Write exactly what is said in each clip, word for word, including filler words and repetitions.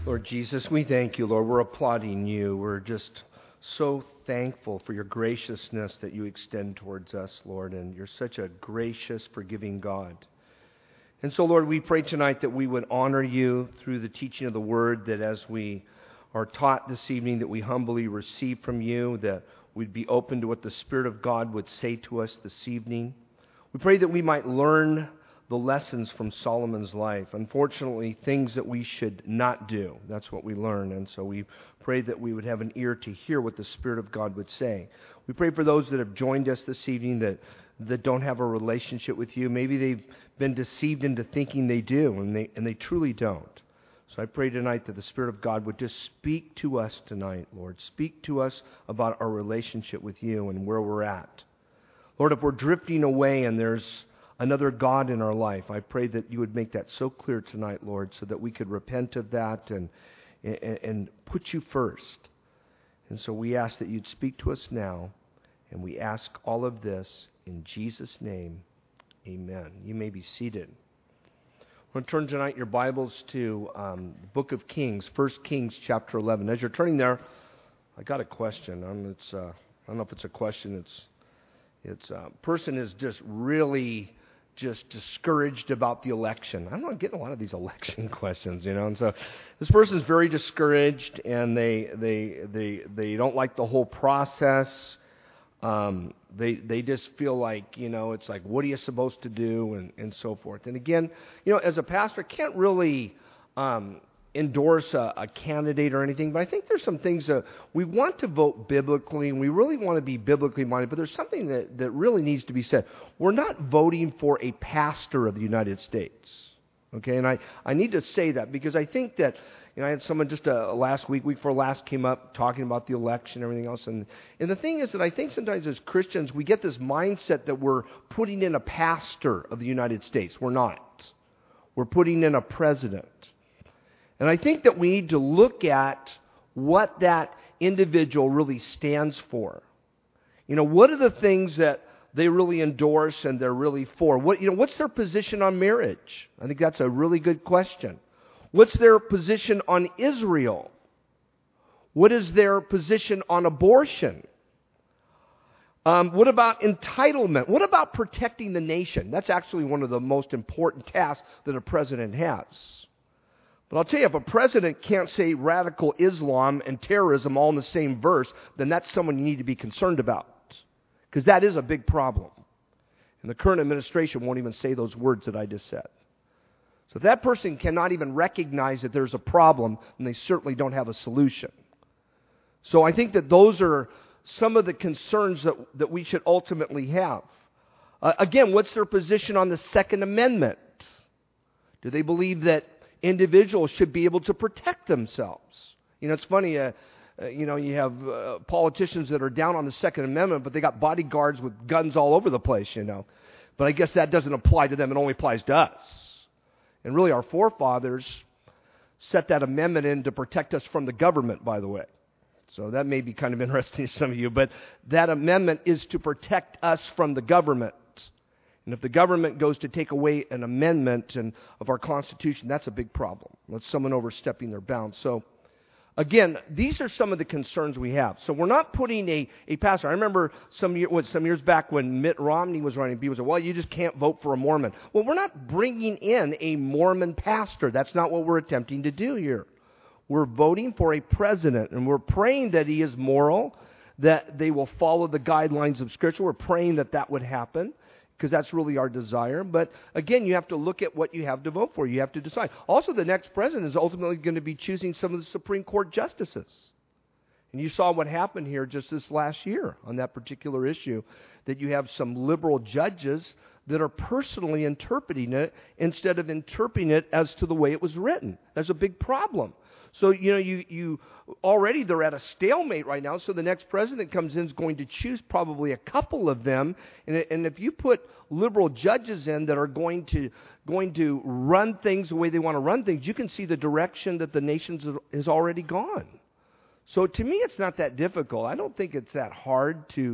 Lord Jesus, we thank you, Lord. We're applauding you. We're just so thankful for your graciousness that you extend towards us, Lord. And you're such a gracious, forgiving God. And so, Lord, we pray tonight that we would honor you through the teaching of the Word, that as we are taught this evening, that we humbly receive from you, that we'd be open to what the Spirit of God would say to us this evening. We pray that we might learn the lessons from Solomon's life. Unfortunately, things that we should not do. That's what we learn. And so we pray that we would have an ear to hear what the Spirit of God would say. We pray for those that have joined us this evening that, that don't have a relationship with you. Maybe they've been deceived into thinking they do, and they, and they truly don't. So I pray tonight that the Spirit of God would just speak to us tonight, Lord. Speak to us about our relationship with you and where we're at. Lord, if we're drifting away and there's another God in our life, I pray that you would make that so clear tonight, Lord, so that we could repent of that and, and, and put you first. And so we ask that you'd speak to us now, and we ask all of this in Jesus' name. Amen. You may be seated. We're going to turn tonight your Bibles to um, the book of Kings, First Kings chapter eleven. As you're turning there, I got a question. Um, it's, uh, I don't know if it's a question. It's It's a uh, person is just really just discouraged about the election. I'm not getting a lot of these election questions, you know. And so this person's very discouraged, and they they they they don't like the whole process. Um, they they just feel like, you know, it's like, what are you supposed to do, and and so forth. And again, you know, as a pastor, I can't really Um, endorse a, a candidate or anything, but I think there's some things that we want to vote biblically, and we really want to be biblically minded, but there's something that, that really needs to be said. We're not voting for a pastor of the United States, okay? And I, I need to say that because I think that, you know, I had someone just uh, last week, week before last, came up talking about the election and everything else, and, and the thing is that I think sometimes as Christians, we get this mindset that we're putting in a pastor of the United States. We're not. We're putting in a president. And I think that we need to look at what that individual really stands for. You know, what are the things that they really endorse and they're really for? What, you know, what's their position on marriage? I think that's a really good question. What's their position on Israel? What is their position on abortion? Um, what about entitlement? What about protecting the nation? That's actually one of the most important tasks that a president has. But I'll tell you, if a president can't say radical Islam and terrorism all in the same verse, then that's someone you need to be concerned about. Because that is a big problem. And the current administration won't even say those words that I just said. So if that person cannot even recognize that there's a problem, then they certainly don't have a solution. So I think that those are some of the concerns that, that we should ultimately have. Uh, again, what's their position on the Second Amendment? Do they believe that individuals should be able to protect themselves? You know, it's funny, uh, uh, you know, you have uh, politicians that are down on the Second Amendment, but they got bodyguards with guns all over the place, you know. But I guess that doesn't apply to them. It only applies to us. And really, our forefathers set that amendment in to protect us from the government, by the way. So that may be kind of interesting to some of you. But that amendment is to protect us from the government. And if the government goes to take away an amendment and of our Constitution, that's a big problem. That's someone overstepping their bounds. So, again, these are some of the concerns we have. So we're not putting a, a pastor. I remember some, year, what, some years back when Mitt Romney was running, people said, well, you just can't vote for a Mormon. Well, we're not bringing in a Mormon pastor. That's not what we're attempting to do here. We're voting for a president, and we're praying that he is moral, that they will follow the guidelines of Scripture. We're praying that that would happen, because that's really our desire. But again, you have to look at what you have to vote for. You have to decide. Also, the next president is ultimately going to be choosing some of the Supreme Court justices. And you saw what happened here just this last year on that particular issue, that you have some liberal judges that are personally interpreting it instead of interpreting it as to the way it was written. That's a big problem. So, you know, you, you already they're at a stalemate right now, so the next president comes in is going to choose probably a couple of them. And, and if you put liberal judges in that are going to going to run things the way they want to run things, you can see the direction that the nation has already gone. So to me, it's not that difficult. I don't think it's that hard to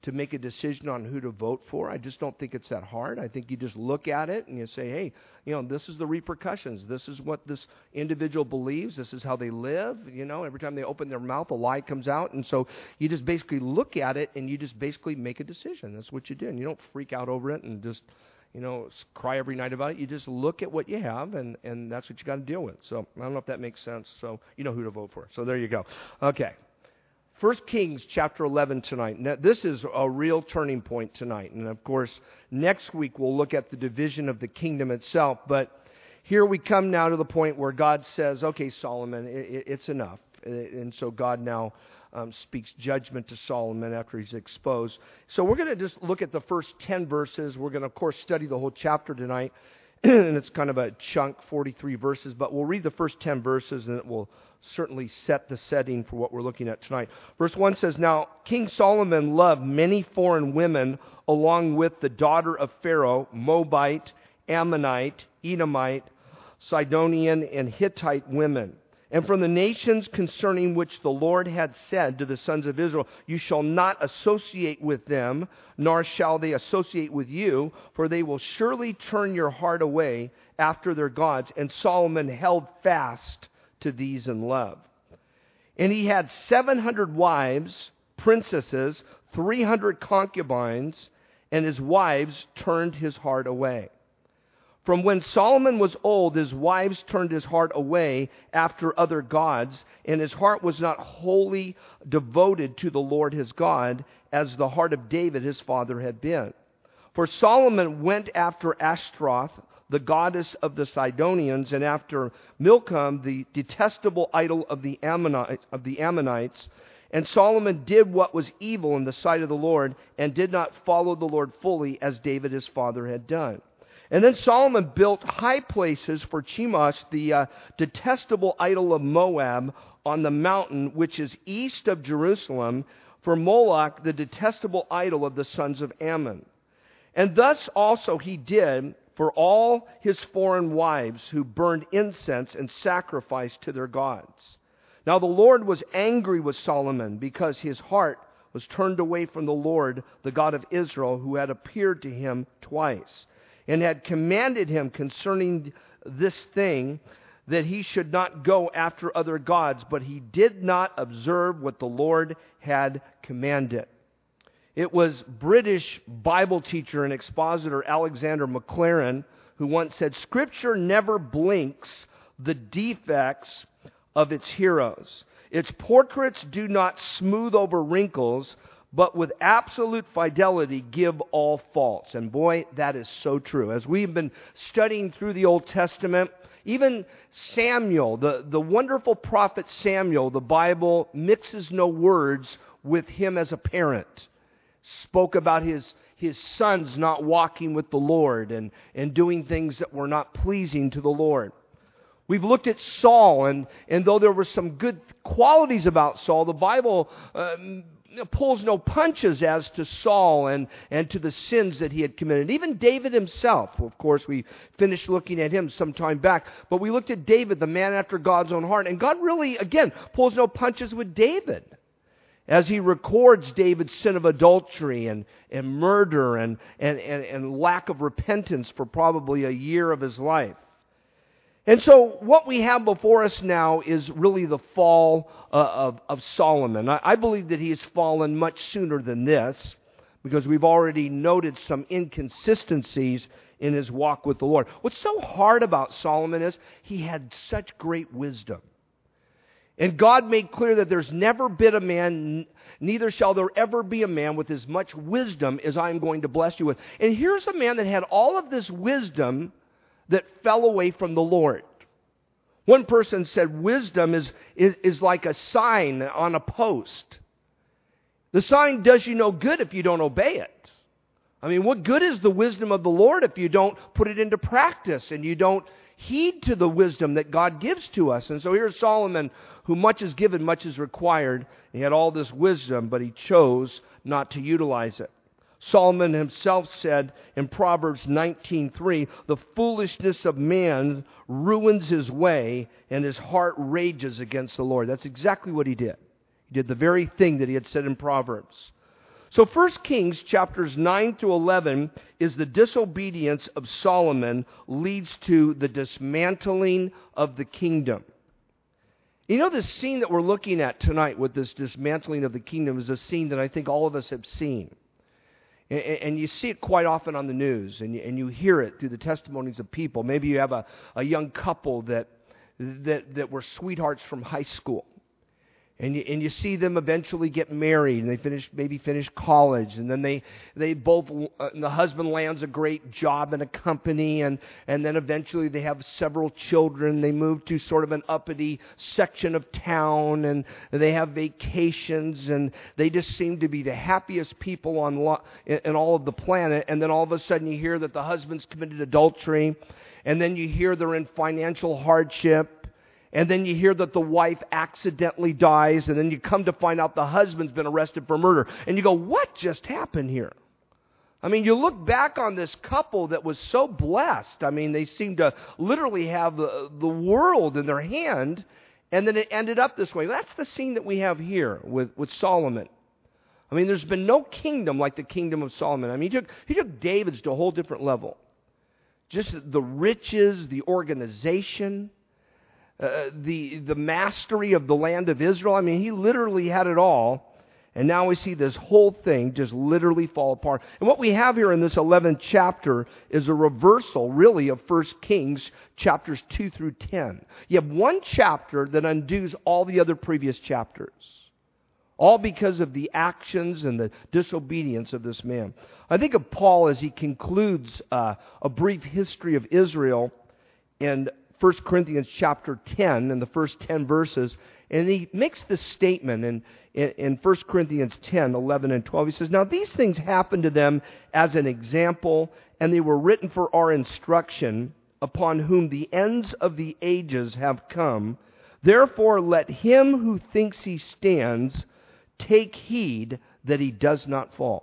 to make a decision on who to vote for. I just don't think it's that hard. I think you just look at it and you say, hey, you know, this is the repercussions. This is what this individual believes. This is how they live. You know, every time they open their mouth, a lie comes out. And so you just basically look at it and you just basically make a decision. That's what you do. And you don't freak out over it and just, you know, cry every night about it. You just look at what you have, and, and that's what you got to deal with. So I don't know if that makes sense. So you know who to vote for. So there you go. Okay. First Kings chapter eleven tonight. Now, this is a real turning point tonight. And of course, next week we'll look at the division of the kingdom itself. But here we come now to the point where God says, okay, Solomon, it, it's enough. And so God now um, speaks judgment to Solomon after he's exposed. So we're going to just look at the first ten verses. We're going to, of course, study the whole chapter tonight. And it's kind of a chunk, forty-three verses. But we'll read the first ten verses and it will certainly set the setting for what we're looking at tonight. Verse one says, Now King Solomon loved many foreign women along with the daughter of Pharaoh, Moabite, Ammonite, Edomite, Sidonian, and Hittite women. And from the nations concerning which the Lord had said to the sons of Israel, You shall not associate with them, nor shall they associate with you, for they will surely turn your heart away after their gods. And Solomon held fast to these in love. And he had seven hundred wives, princesses, three hundred concubines, and his wives turned his heart away. From when Solomon was old, his wives turned his heart away after other gods, and his heart was not wholly devoted to the Lord his God, as the heart of David his father had been. For Solomon went after Ashtaroth, the goddess of the Sidonians, and after Milcom, the detestable idol of the Ammonites, of the Ammonites. And Solomon did what was evil in the sight of the Lord, and did not follow the Lord fully, as David his father had done. And then Solomon built high places for Chemosh, the uh, detestable idol of Moab, on the mountain which is east of Jerusalem, for Moloch, the detestable idol of the sons of Ammon. And thus also he did for all his foreign wives who burned incense and sacrificed to their gods. Now the Lord was angry with Solomon because his heart was turned away from the Lord, the God of Israel, who had appeared to him twice, and had commanded him concerning this thing, that he should not go after other gods, but he did not observe what the Lord had commanded. It was British Bible teacher and expositor Alexander Maclaren who once said, Scripture never blinks the defects of its heroes. Its portraits do not smooth over wrinkles, but with absolute fidelity give all faults. And boy, that is so true. As we've been studying through the Old Testament, even Samuel, the, the wonderful prophet Samuel, the Bible mixes no words with him as a parent. Spoke about his, his sons not walking with the Lord and, and doing things that were not pleasing to the Lord. We've looked at Saul, and, and though there were some good qualities about Saul, the Bible uh, pulls no punches as to Saul and, and to the sins that he had committed. Even David himself, of course, we finished looking at him some time back, but we looked at David, the man after God's own heart, and God really, again, pulls no punches with David, as he records David's sin of adultery and, and murder and, and, and, and lack of repentance for probably a year of his life. And so what we have before us now is really the fall uh, of, of Solomon. I, I believe that he has fallen much sooner than this, because we've already noted some inconsistencies in his walk with the Lord. What's so hard about Solomon is he had such great wisdom. And God made clear that there's never been a man, neither shall there ever be a man with as much wisdom as I'm going to bless you with. And here's a man that had all of this wisdom that fell away from the Lord. One person said wisdom is, is, is like a sign on a post. The sign does you no good if you don't obey it. I mean, what good is the wisdom of the Lord if you don't put it into practice and you don't heed to the wisdom that God gives to us? And so here's Solomon, who much is given, much is required. He had all this wisdom, but he chose not to utilize it. Solomon himself said in Proverbs nineteen three, the foolishness of man ruins his way, and his heart rages against the Lord. That's exactly what he did. He did the very thing that he had said in Proverbs. So First Kings chapters nine through eleven is the disobedience of Solomon leads to the dismantling of the kingdom. You know, this scene that we're looking at tonight with this dismantling of the kingdom is a scene that I think all of us have seen. And, and you see it quite often on the news, and you, and you hear it through the testimonies of people. Maybe you have a, a young couple that, that, that were sweethearts from high school. And you, and you see them eventually get married, and they finish maybe finish college, and then they they both uh, the husband lands a great job in a company, and and then eventually they have several children. They move to sort of an uppity section of town, and they have vacations, and they just seem to be the happiest people on lo- in, in all of the planet. And then all of a sudden you hear that the husband's committed adultery, and then you hear they're in financial hardship. And then you hear that the wife accidentally dies, and then you come to find out the husband's been arrested for murder. And you go, what just happened here? I mean, you look back on this couple that was so blessed. I mean, they seemed to literally have the, the world in their hand, and then it ended up this way. That's the scene that we have here with, with Solomon. I mean, there's been no kingdom like the kingdom of Solomon. I mean, he took, he took David's to a whole different level. Just the riches, the organization, Uh, the the mastery of the land of Israel. I mean, he literally had it all. And now we see this whole thing just literally fall apart. And what we have here in this eleventh chapter is a reversal, really, of First Kings chapters two through ten. You have one chapter that undoes all the other previous chapters. All because of the actions and the disobedience of this man. I think of Paul as he concludes uh, a brief history of Israel in First Corinthians chapter ten, in the first ten verses, and he makes this statement in, in, in First Corinthians ten, eleven and twelve. He says, "Now these things happened to them as an example, and they were written for our instruction, upon whom the ends of the ages have come. Therefore let him who thinks he stands take heed that he does not fall."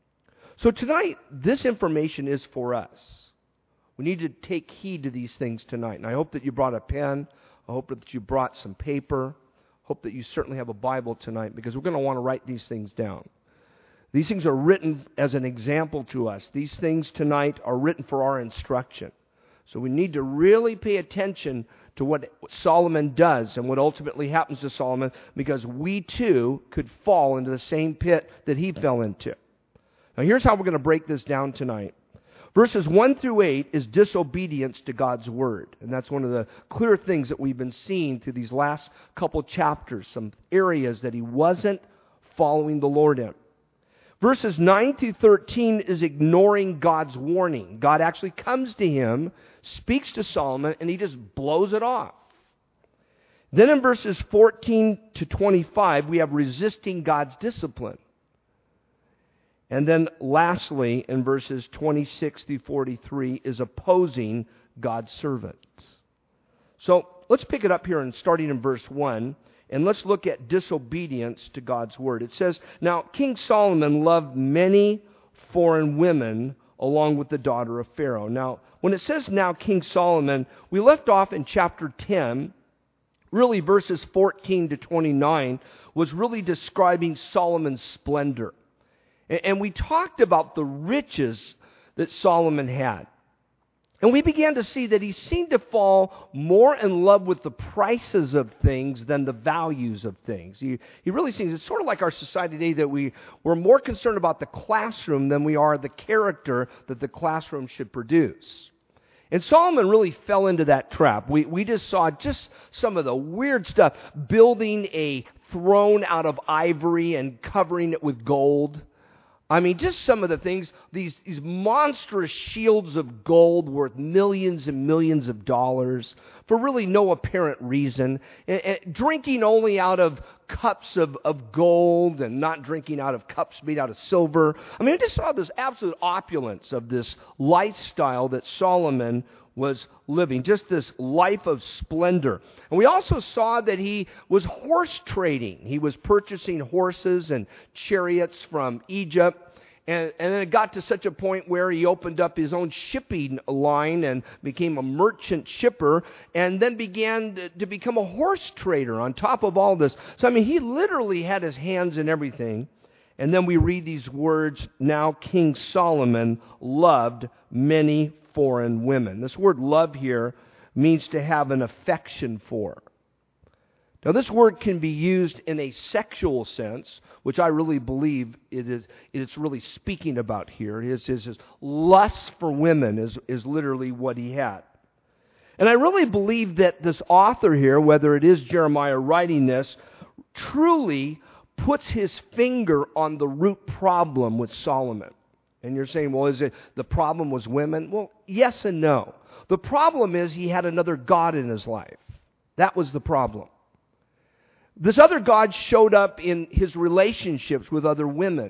So tonight, this information is for us. We need to take heed to these things tonight. And I hope that you brought a pen. I hope that you brought some paper. I hope that you certainly have a Bible tonight, because we're going to want to write these things down. These things are written as an example to us. These things tonight are written for our instruction. So we need to really pay attention to what Solomon does and what ultimately happens to Solomon, because we too could fall into the same pit that he fell into. Now here's how we're going to break this down tonight. Verses one through eight is disobedience to God's Word. And that's one of the clear things that we've been seeing through these last couple chapters, some areas that he wasn't following the Lord in. Verses nine through thirteen is ignoring God's warning. God actually comes to him, speaks to Solomon, and he just blows it off. Then in verses fourteen to twenty-five, we have resisting God's discipline. And then lastly, in verses twenty-six through forty-three, is opposing God's servants. So let's pick it up here and starting in verse one, and let's look at disobedience to God's word. It says, "Now King Solomon loved many foreign women along with the daughter of Pharaoh." Now, when it says now King Solomon, we left off in chapter ten. Really, verses fourteen to twenty-nine was really describing Solomon's splendor. And we talked about the riches that Solomon had. And we began to see that he seemed to fall more in love with the prices of things than the values of things. He, he really seems, it's sort of like our society today, that we, we're more concerned about the classroom than we are the character that the classroom should produce. And Solomon really fell into that trap. We, we just saw just some of the weird stuff. Building a throne out of ivory and covering it with gold. I mean, just some of the things, these, these monstrous shields of gold worth millions and millions of dollars for really no apparent reason. And, and drinking only out of cups of, of gold and not drinking out of cups made out of silver. I mean, I just saw this absolute opulence of this lifestyle that Solomon was living, just this life of splendor. And we also saw that he was horse trading. He was purchasing horses and chariots from Egypt. And, and then it got to such a point where he opened up his own shipping line and became a merchant shipper, and then began to, to become a horse trader on top of all this. So, I mean, he literally had his hands in everything. And then we read these words, now King Solomon loved many foreign women. This word love here means to have an affection for. Now this word can be used in a sexual sense, which I really believe it is it's really speaking about here. His, his, his lust for women is, is literally what he had. And I really believe that this author here, whether it is Jeremiah writing this, truly puts his finger on the root problem with Solomon. And you're saying, well, is it the problem was women? Well, yes and no. The problem is he had another god in his life. That was the problem. This other god showed up in his relationships with other women.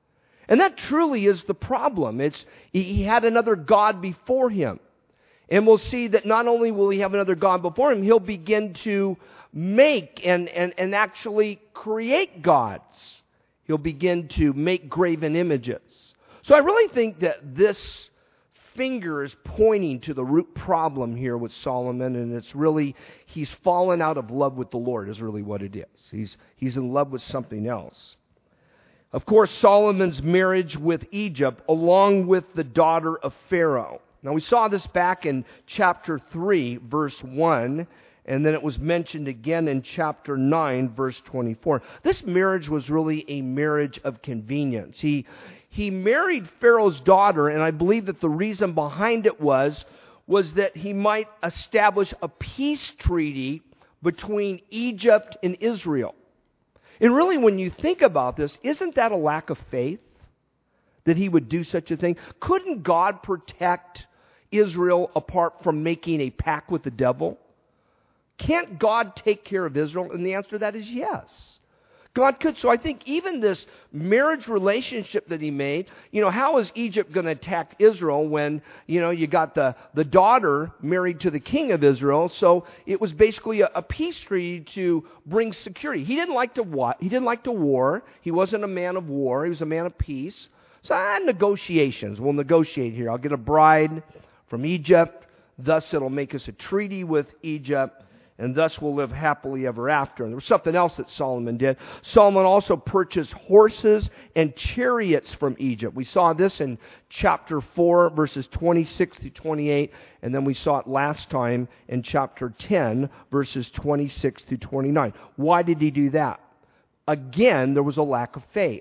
And that truly is the problem. It's he had another god before him. And we'll see that not only will he have another god before him, he'll begin to make and, and, and actually create gods. He'll begin to make graven images. So I really think that this finger is pointing to the root problem here with Solomon, and it's really, he's fallen out of love with the Lord is really what it is. He's, he's in love with something else. Of course, Solomon's marriage with Egypt, along with the daughter of Pharaoh. Now we saw this back in chapter three, verse one, and then it was mentioned again in chapter nine, verse twenty-four. This marriage was really a marriage of convenience. He, he married Pharaoh's daughter, and I believe that the reason behind it was, was that he might establish a peace treaty between Egypt and Israel. And really, when you think about this, isn't that a lack of faith? That he would do such a thing? Couldn't God protect Israel apart from making a pact with the devil? Can't God take care of Israel? And the answer to that is yes. God could. So I think even this marriage relationship that he made, you know, how is Egypt going to attack Israel when, you know, you got the, the daughter married to the king of Israel? So it was basically a, a peace treaty to bring security. He didn't like to what? He didn't like to war. He wasn't a man of war. He was a man of peace. So ah, negotiations. We'll negotiate here. I'll get a bride from Egypt. Thus it'll make us a treaty with Egypt. And thus we'll live happily ever after. And there was something else that Solomon did. Solomon also purchased horses and chariots from Egypt. We saw this in chapter four, verses twenty-six to twenty-eight. And then we saw it last time in chapter ten, verses twenty-six to twenty-nine. Why did he do that? Again, there was a lack of faith.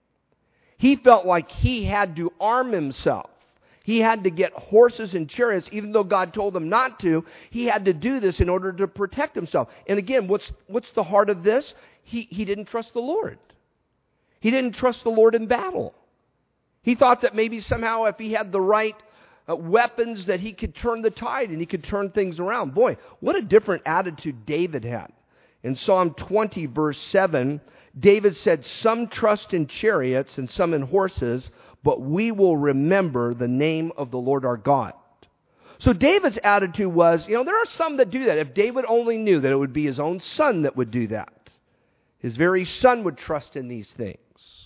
He felt like he had to arm himself. He had to get horses and chariots, even though God told him not to. He had to do this in order to protect himself. And again, what's what's the heart of this? He, he didn't trust the Lord. He didn't trust the Lord in battle. He thought that maybe somehow if he had the right uh, weapons that he could turn the tide and he could turn things around. Boy, what a different attitude David had. In Psalm twenty, verse seven, David said, "Some trust in chariots and some in horses, but we will remember the name of the Lord our God." So David's attitude was, you know, there are some that do that. If David only knew that it would be his own son that would do that. His very son would trust in these things.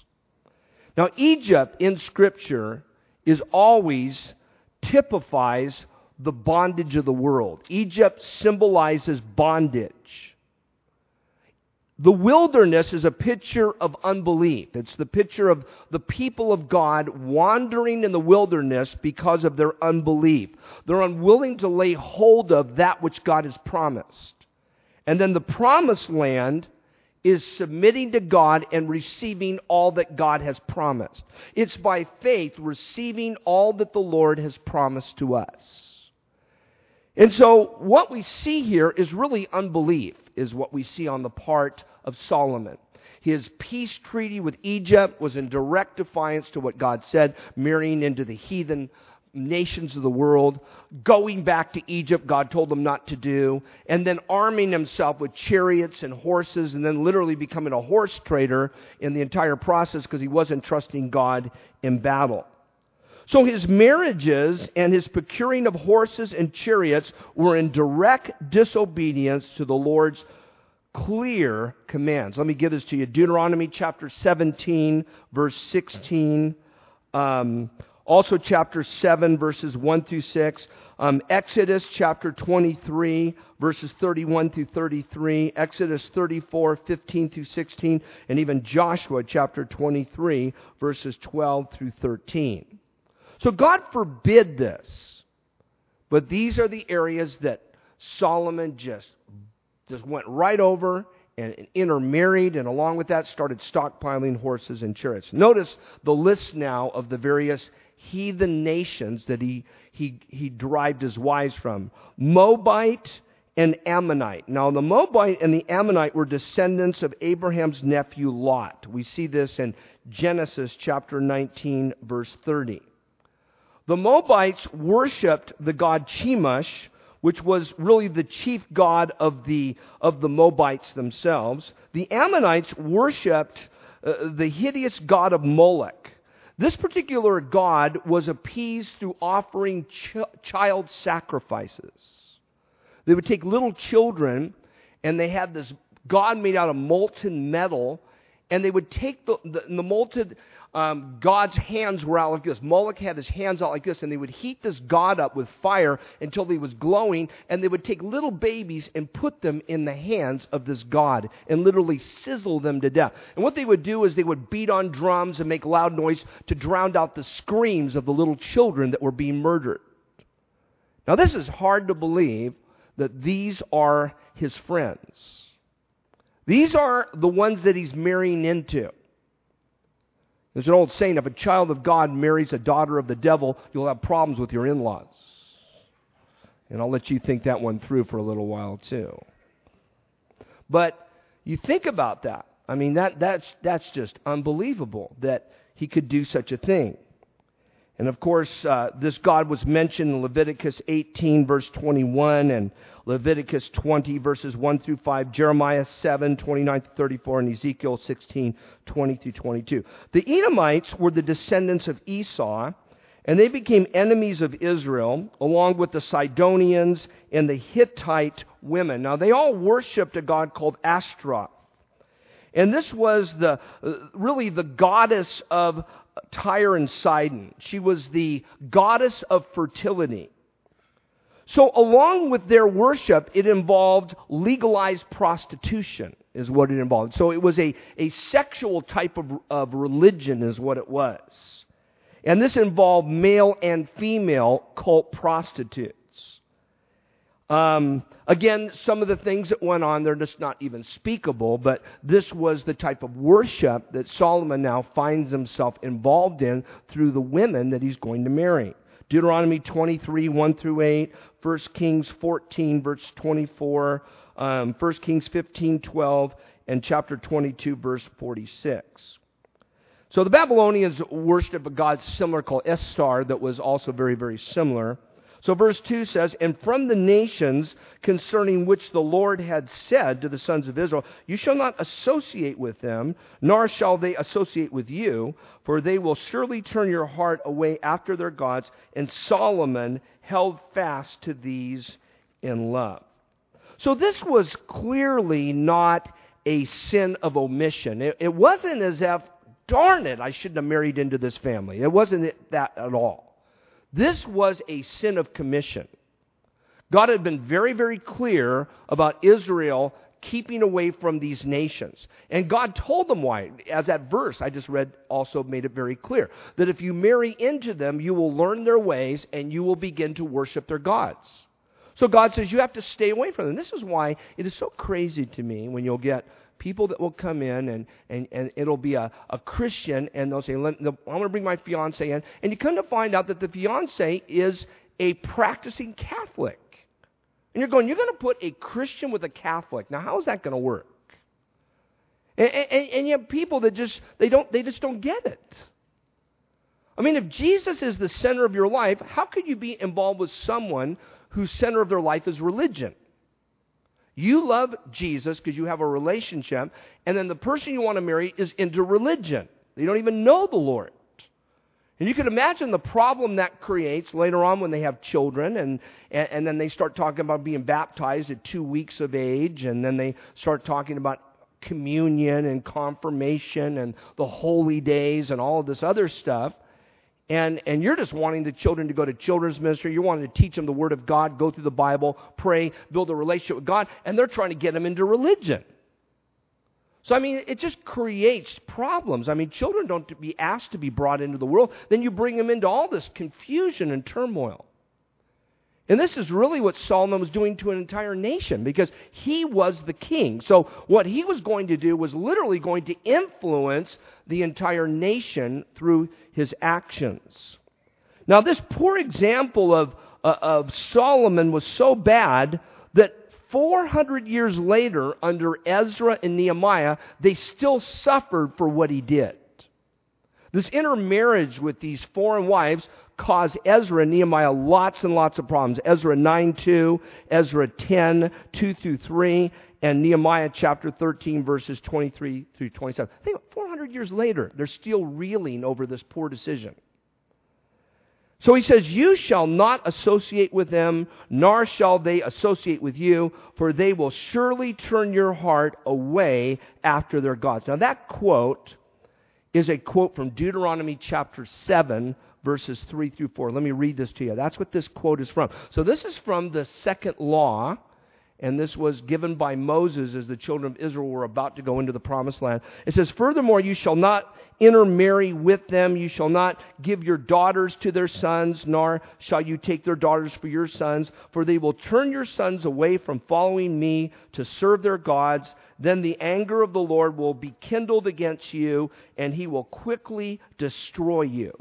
Now, Egypt in Scripture is always typifies the bondage of the world. Egypt symbolizes bondage. The wilderness is a picture of unbelief. It's the picture of the people of God wandering in the wilderness because of their unbelief. They're unwilling to lay hold of that which God has promised. And then the promised land is submitting to God and receiving all that God has promised. It's by faith receiving all that the Lord has promised to us. And so what we see here is really unbelief, is what we see on the part of Solomon. His peace treaty with Egypt was in direct defiance to what God said, marrying into the heathen nations of the world, going back to Egypt, God told him not to do, and then arming himself with chariots and horses, and then literally becoming a horse trader in the entire process because he wasn't trusting God in battle. So his marriages and his procuring of horses and chariots were in direct disobedience to the Lord's clear commands. Let me give this to you. Deuteronomy chapter seventeen, verse sixteen. Um, Also chapter seven, verses one through six. Um, Exodus chapter twenty-three, verses thirty-one through thirty-three. Exodus thirty-four, fifteen through sixteen. And even Joshua chapter twenty-three, verses twelve through thirteen. So God forbid this. But these are the areas that Solomon just, just went right over and intermarried, and along with that started stockpiling horses and chariots. Notice the list now of the various heathen nations that he, he, he derived his wives from. Moabite and Ammonite. Now the Moabite and the Ammonite were descendants of Abraham's nephew Lot. We see this in Genesis chapter nineteen, verse thirty. The Moabites worshipped the god Chemosh, which was really the chief god of the, of the Moabites themselves. The Ammonites worshipped uh, the hideous god of Molech. This particular god was appeased through offering ch- child sacrifices. They would take little children, and they had this god made out of molten metal, and they would take the, the, the molten... Um, God's hands were out like this. Moloch had his hands out like this, and they would heat this god up with fire until he was glowing, and they would take little babies and put them in the hands of this god and literally sizzle them to death. And what they would do is they would beat on drums and make loud noise to drown out the screams of the little children that were being murdered. Now this is hard to believe that these are his friends. These are the ones that he's marrying into. There's an old saying, if a child of God marries a daughter of the devil, you'll have problems with your in-laws. And I'll let you think that one through for a little while too. But you think about that. I mean, that that's that's just unbelievable that he could do such a thing. And of course, uh, this God was mentioned in Leviticus eighteen, verse twenty-one, and Leviticus twenty, verses one through five, Jeremiah seven, twenty-nine through thirty-four, and Ezekiel sixteen, twenty through twenty-two. The Edomites were the descendants of Esau, and they became enemies of Israel, along with the Sidonians and the Hittite women. Now, they all worshipped a god called Ashtaroth. And this was the uh, really the goddess of Tyre and Sidon. She was the goddess of fertility. So along with their worship, it involved legalized prostitution, is what it involved. So it was a, a sexual type of, of religion is what it was. And this involved male and female cult prostitutes. Um, again, some of the things that went on, they're just not even speakable, but this was the type of worship that Solomon now finds himself involved in through the women that he's going to marry. Deuteronomy twenty-three, one through eight, First Kings fourteen, verse twenty-four, um, First Kings fifteen, twelve, and chapter twenty-two, verse forty-six. So the Babylonians worshipped a god similar called Estar that was also very, very similar. So verse two says, and from the nations concerning which the Lord had said to the sons of Israel, you shall not associate with them, nor shall they associate with you, for they will surely turn your heart away after their gods. And Solomon held fast to these in love. So this was clearly not a sin of omission. It, it wasn't as if, darn it, I shouldn't have married into this family. It wasn't that at all. This was a sin of commission. God had been very, very clear about Israel keeping away from these nations. And God told them why. As that verse I just read also made it very clear. That if you marry into them, you will learn their ways and you will begin to worship their gods. So God says you have to stay away from them. This is why it is so crazy to me when you'll get people that will come in and, and, and it'll be a, a Christian and they'll say, I want to bring my fiance in. And you come to find out that the fiance is a practicing Catholic. And you're going, you're going to put a Christian with a Catholic. Now, how is that going to work? And, and, and you have people that just, they don't, they just don't get it. I mean, if Jesus is the center of your life, how could you be involved with someone whose center of their life is religion? You love Jesus because you have a relationship, and then the person you want to marry is into religion. They don't even know the Lord. And you can imagine the problem that creates later on when they have children, and, and, and then they start talking about being baptized at two weeks of age, and then they start talking about communion and confirmation and the holy days and all of this other stuff. And, and you're just wanting the children to go to children's ministry. You're wanting to teach them the Word of God, go through the Bible, pray, build a relationship with God. And they're trying to get them into religion. So, I mean, it just creates problems. I mean, children don't be asked to be brought into the world. Then you bring them into all this confusion and turmoil. And this is really what Solomon was doing to an entire nation, because he was the king. So what he was going to do was literally going to influence the entire nation through his actions. Now, this poor example of, uh, of Solomon was so bad that four hundred years later, under Ezra and Nehemiah, they still suffered for what he did. This intermarriage with these foreign wives caused Ezra and Nehemiah lots and lots of problems. Ezra nine two, Ezra ten, two through three, and Nehemiah chapter thirteen, verses twenty-three through twenty-seven. Think about four hundred years later, they're still reeling over this poor decision. So he says, you shall not associate with them, nor shall they associate with you, for they will surely turn your heart away after their gods. Now that quote is a quote from Deuteronomy chapter seven, verses three through four. Let me read this to you. That's what this quote is from. So this is from the second law, and this was given by Moses as the children of Israel were about to go into the promised land. It says, furthermore, you shall not intermarry with them. You shall not give your daughters to their sons, nor shall you take their daughters for your sons, for they will turn your sons away from following me to serve their gods. Then the anger of the Lord will be kindled against you, and he will quickly destroy you.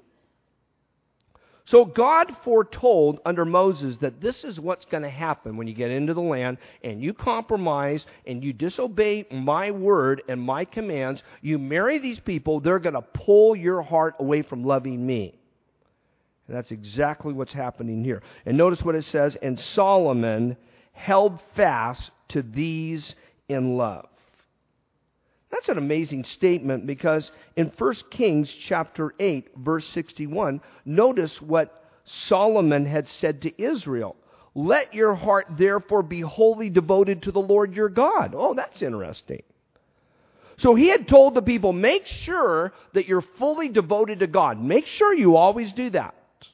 So God foretold under Moses that this is what's going to happen when you get into the land and you compromise and you disobey my word and my commands. You marry these people, they're going to pull your heart away from loving me. And that's exactly what's happening here. And notice what it says, and Solomon held fast to these in love. That's an amazing statement, because in First Kings chapter eight, verse sixty-one, notice what Solomon had said to Israel. Let your heart therefore be wholly devoted to the Lord your God. Oh, that's interesting. So he had told the people, make sure that you're fully devoted to God. Make sure you always do that.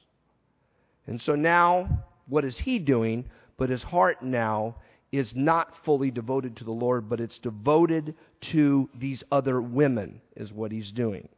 And so now, what is he doing? But his heart now is not fully devoted to the Lord, but it's devoted to these other women, is what he's doing.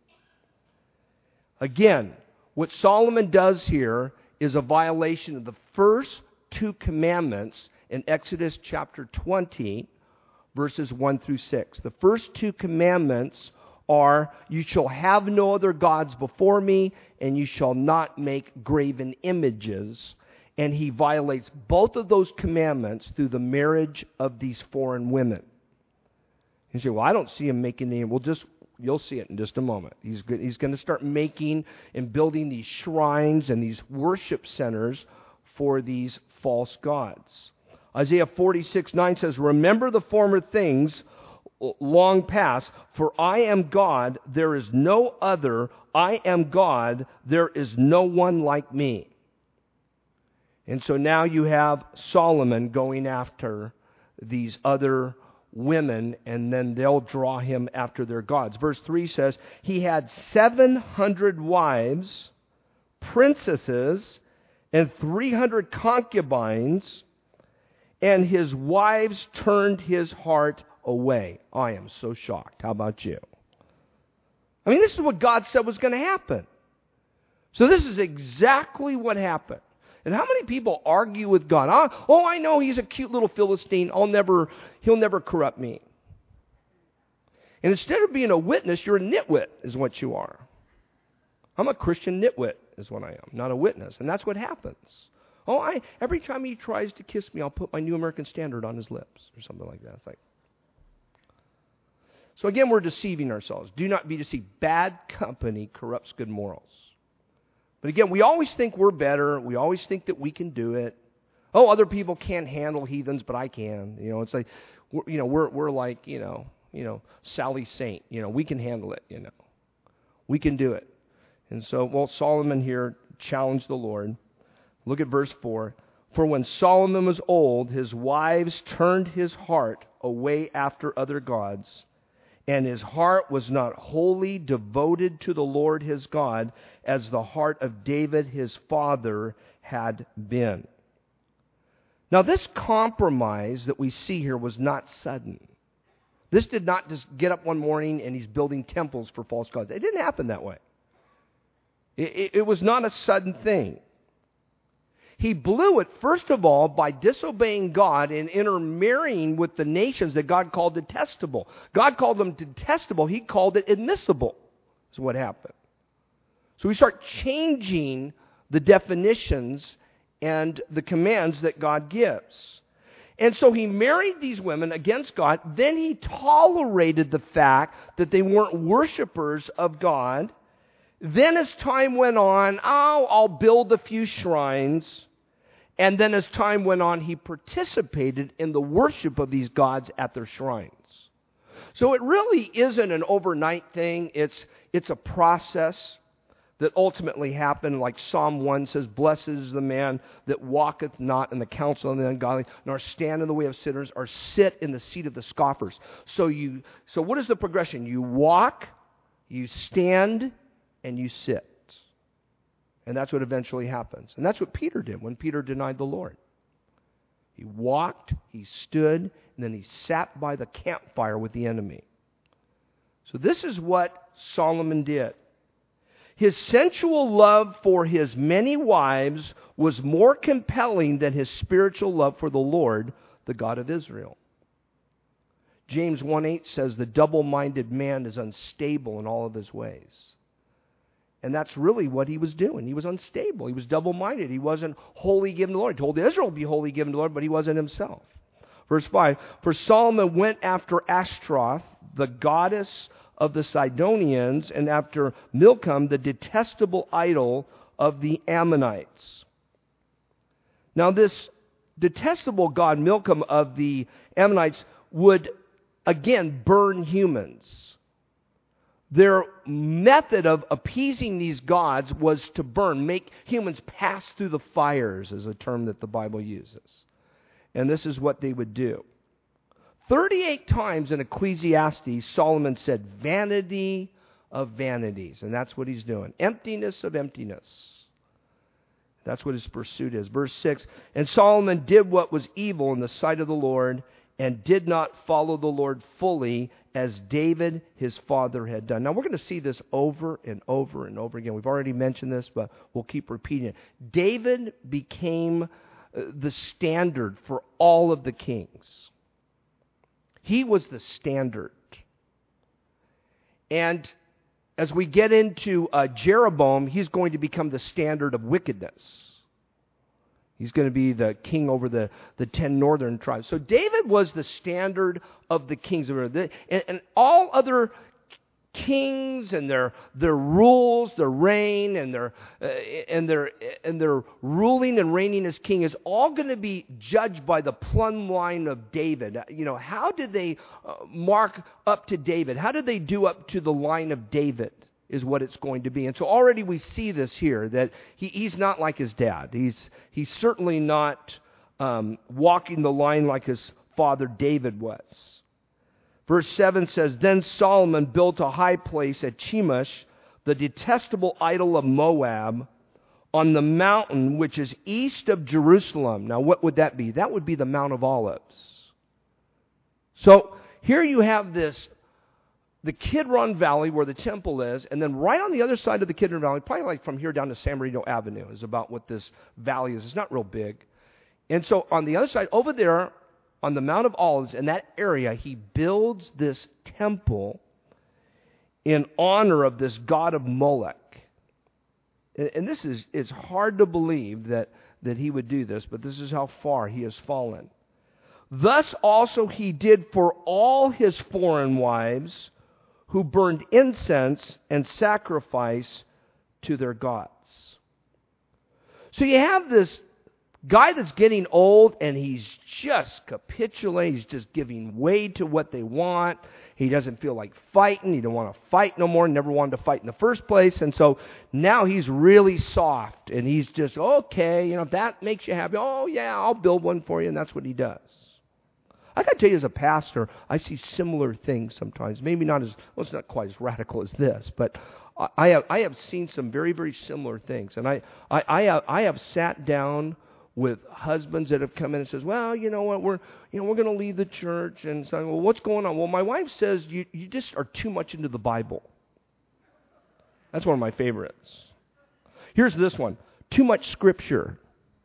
Again, what Solomon does here is a violation of the first two commandments in Exodus chapter twenty, verses one through six. The first two commandments are, you shall have no other gods before me, and you shall not make graven images. And he violates both of those commandments through the marriage of these foreign women. You say, well, I don't see him making any. Well, just you'll see it in just a moment. He's good. He's going to start making and building these shrines and these worship centers for these false gods. Isaiah forty-six nine says, remember the former things long past, for I am God, there is no other. I am God, there is no one like me. And so now you have Solomon going after these other women, and then they'll draw him after their gods. Verse three says, he had seven hundred wives, princesses, and three hundred concubines, and his wives turned his heart away. I am so shocked. How about you? I mean, this is what God said was going to happen. So this is exactly what happened. And how many people argue with God? Oh, oh, I know he's a cute little Philistine. I'll never, he'll never corrupt me. And instead of being a witness, you're a nitwit, is what you are. I'm a Christian nitwit, is what I am, not a witness. And that's what happens. Oh, I every time he tries to kiss me, I'll put my New American Standard on his lips, or something like that. It's like. So again, we're deceiving ourselves. Do not be deceived. Bad company corrupts good morals. But again, we always think we're better. We always think that we can do it. Oh, other people can't handle heathens, but I can. You know, it's like, we're, you know, we're we're like, you know, you know, Sally Saint. You know, we can handle it. You know, we can do it. And so, well, Solomon here challenged the Lord. Look at verse four. For when Solomon was old, his wives turned his heart away after other gods, and his heart was not wholly devoted to the Lord his God, as the heart of David his father had been. Now, this compromise that we see here was not sudden. This did not just get up one morning and he's building temples for false gods. It didn't happen that way. It, it, it was not a sudden thing. He blew it, first of all, by disobeying God and intermarrying with the nations that God called detestable. God called them detestable. He called it admissible, is what happened. So we start changing the definitions and the commands that God gives. And so he married these women against God. Then he tolerated the fact that they weren't worshipers of God. Then as time went on, oh, I'll build a few shrines. And then as time went on, he participated in the worship of these gods at their shrines. So it really isn't an overnight thing. It's, it's a process that ultimately happened. Like Psalm one says, "Blessed is the man that walketh not in the counsel of the ungodly, nor stand in the way of sinners, or sit in the seat of the scoffers." So you, so what is the progression? You walk, you stand, and you sit. And that's what eventually happens. And that's what Peter did when Peter denied the Lord. He walked, he stood, and then he sat by the campfire with the enemy. So this is what Solomon did. His sensual love for his many wives was more compelling than his spiritual love for the Lord, the God of Israel. James one eight says, "The double-minded man is unstable in all of his ways." And that's really what he was doing. He was unstable. He was double-minded. He wasn't wholly given to the Lord. He told Israel to be wholly given to the Lord, but he wasn't himself. Verse five, "For Solomon went after Ashtaroth, the goddess of the Sidonians, and after Milcom, the detestable idol of the Ammonites." Now this detestable god, Milcom of the Ammonites, would again burn humans. Their method of appeasing these gods was to burn, make humans pass through the fires, is a term that the Bible uses. And this is what they would do. thirty-eight times in Ecclesiastes, Solomon said, "Vanity of vanities." And that's what he's doing. Emptiness of emptiness. That's what his pursuit is. Verse six, "And Solomon did what was evil in the sight of the Lord, and did not follow the Lord fully, as David his father had done." Now we're going to see this over and over and over again. We've already mentioned this, but we'll keep repeating it. David became the standard for all of the kings. He was the standard. And as we get into uh, Jeroboam, he's going to become the standard of wickedness. He's going to be the king over the, the ten northern tribes. So David was the standard of the kings of Israel. And, and all other kings and their their rules, their reign, and their uh, and their and their ruling and reigning as king is all going to be judged by the plumb line of David. You know, how did they uh, mark up to David? How did they do up to the line of David? Is what it's going to be. And so already we see this here, that he, he's not like his dad. He's he's certainly not um, walking the line like his father David was. Verse seven says, "Then Solomon built a high place at Chemosh, the detestable idol of Moab, on the mountain which is east of Jerusalem." Now what would that be? That would be the Mount of Olives. So here you have this, the Kidron Valley where the temple is, and then right on the other side of the Kidron Valley, probably like from here down to San Marino Avenue is about what this valley is. It's not real big. And so on the other side, over there on the Mount of Olives, in that area, he builds this temple in honor of this god of Molech. And, and this is, it's hard to believe that, that he would do this, but this is how far he has fallen. "Thus also he did for all his foreign wives, who burned incense and sacrifice to their gods." So you have this guy that's getting old, and he's just capitulating. He's just giving way to what they want. He doesn't feel like fighting. He don't want to fight no more. Never wanted to fight in the first place. And so now he's really soft, and he's just, okay, you know, if that makes you happy, oh yeah, I'll build one for you, and that's what he does. I got to tell you, as a pastor, I see similar things sometimes. Maybe not as, well, it's not quite as radical as this, but I, I, have, I have seen some very, very similar things. And I, I, I, have, I have sat down with husbands that have come in and says, well, you know what, we're, you know, we're going to leave the church. And so, well, what's going on? Well, my wife says you, you just are too much into the Bible. That's one of my favorites. Here's this one. Too much Scripture.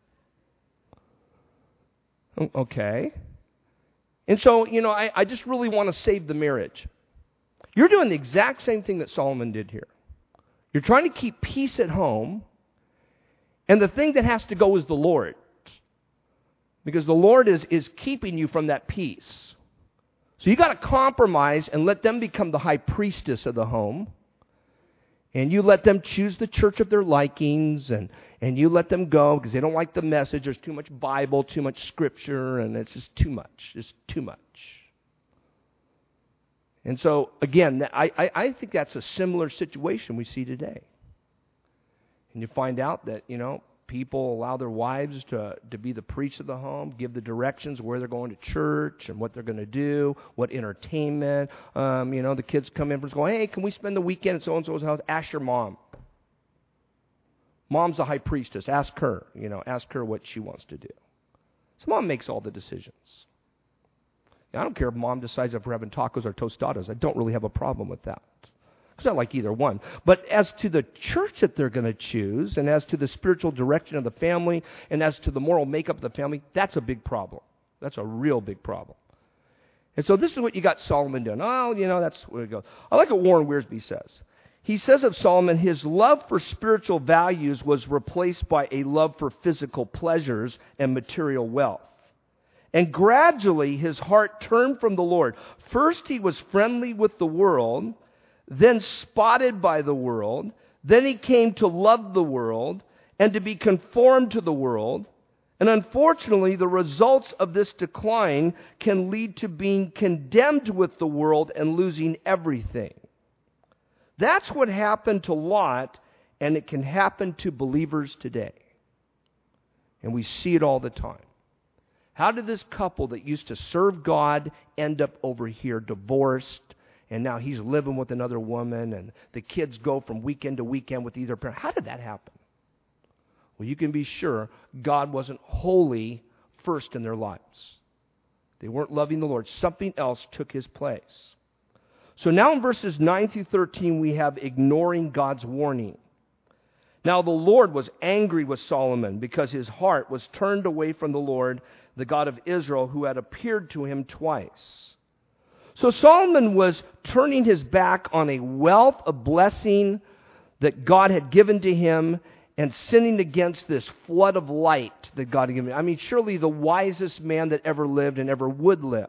Okay. And so, you know, I, I just really want to save the marriage. You're doing the exact same thing that Solomon did here. You're trying to keep peace at home, and the thing that has to go is the Lord. Because the Lord is, is keeping you from that peace. So you got to compromise and let them become the high priestess of the home. And you let them choose the church of their likings, and, and you let them go because they don't like the message. There's too much Bible, too much Scripture, and it's just too much. It's too much. And so, again, I, I, I think that's a similar situation we see today. And you find out that, you know, people allow their wives to, to be the priest of the home, give the directions where they're going to church and what they're going to do, what entertainment. Um, you know, the kids come in from school, hey, can we spend the weekend at so-and-so's house? Ask your mom. Mom's the high priestess. Ask her, you know, ask her what she wants to do. So mom makes all the decisions. Now, I don't care if mom decides if we're having tacos or tostadas. I don't really have a problem with that. Because I like either one. But as to the church that they're going to choose, and as to the spiritual direction of the family, and as to the moral makeup of the family, that's a big problem. That's a real big problem. And so this is what you got Solomon doing. Oh, you know, that's where it goes. I like what Warren Wiersbe says. He says of Solomon, his love for spiritual values was replaced by a love for physical pleasures and material wealth. And gradually his heart turned from the Lord. First he was friendly with the world, then spotted by the world. Then he came to love the world and to be conformed to the world. And unfortunately, the results of this decline can lead to being condemned with the world and losing everything. That's what happened to Lot, and it can happen to believers today. And we see it all the time. How did this couple that used to serve God end up over here divorced? And now he's living with another woman, and the kids go from weekend to weekend with either parent. How did that happen? Well, you can be sure God wasn't wholly first in their lives. They weren't loving the Lord. Something else took his place. So now in verses nine through thirteen, we have ignoring God's warning. Now the Lord was angry with Solomon because his heart was turned away from the Lord, the God of Israel, who had appeared to him twice. So Solomon was turning his back on a wealth of blessing that God had given to him and sinning against this flood of light that God had given him. I mean, surely the wisest man that ever lived and ever would live.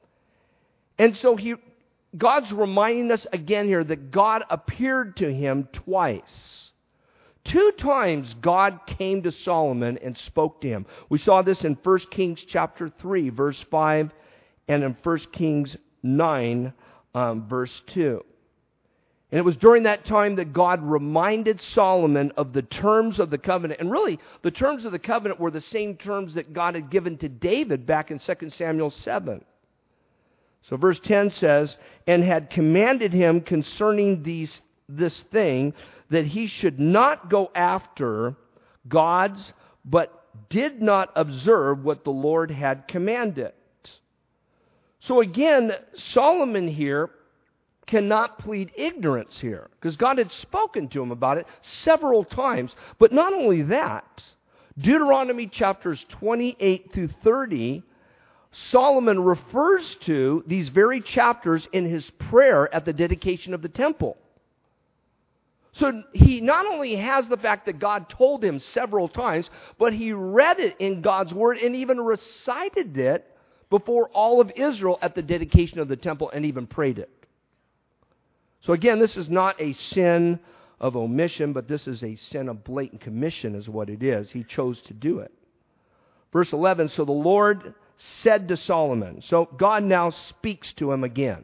And so he, God's reminding us again here that God appeared to him twice. Two times God came to Solomon and spoke to him. We saw this in First Kings chapter three, verse five, and in First Kings nine, um, verse two. And it was during that time that God reminded Solomon of the terms of the covenant. And really, the terms of the covenant were the same terms that God had given to David back in Second Samuel seven. So verse ten says, and had commanded him concerning these this thing, that he should not go after gods, but did not observe what the Lord had commanded. So again, Solomon here cannot plead ignorance here, because God had spoken to him about it several times. But not only that, Deuteronomy chapters twenty-eight through thirty, Solomon refers to these very chapters in his prayer at the dedication of the temple. So he not only has the fact that God told him several times, but he read it in God's Word and even recited it before all of Israel at the dedication of the temple and even prayed it. So again, this is not a sin of omission, but this is a sin of blatant commission is what it is. He chose to do it. Verse eleven, so the Lord said to Solomon, so God now speaks to him again.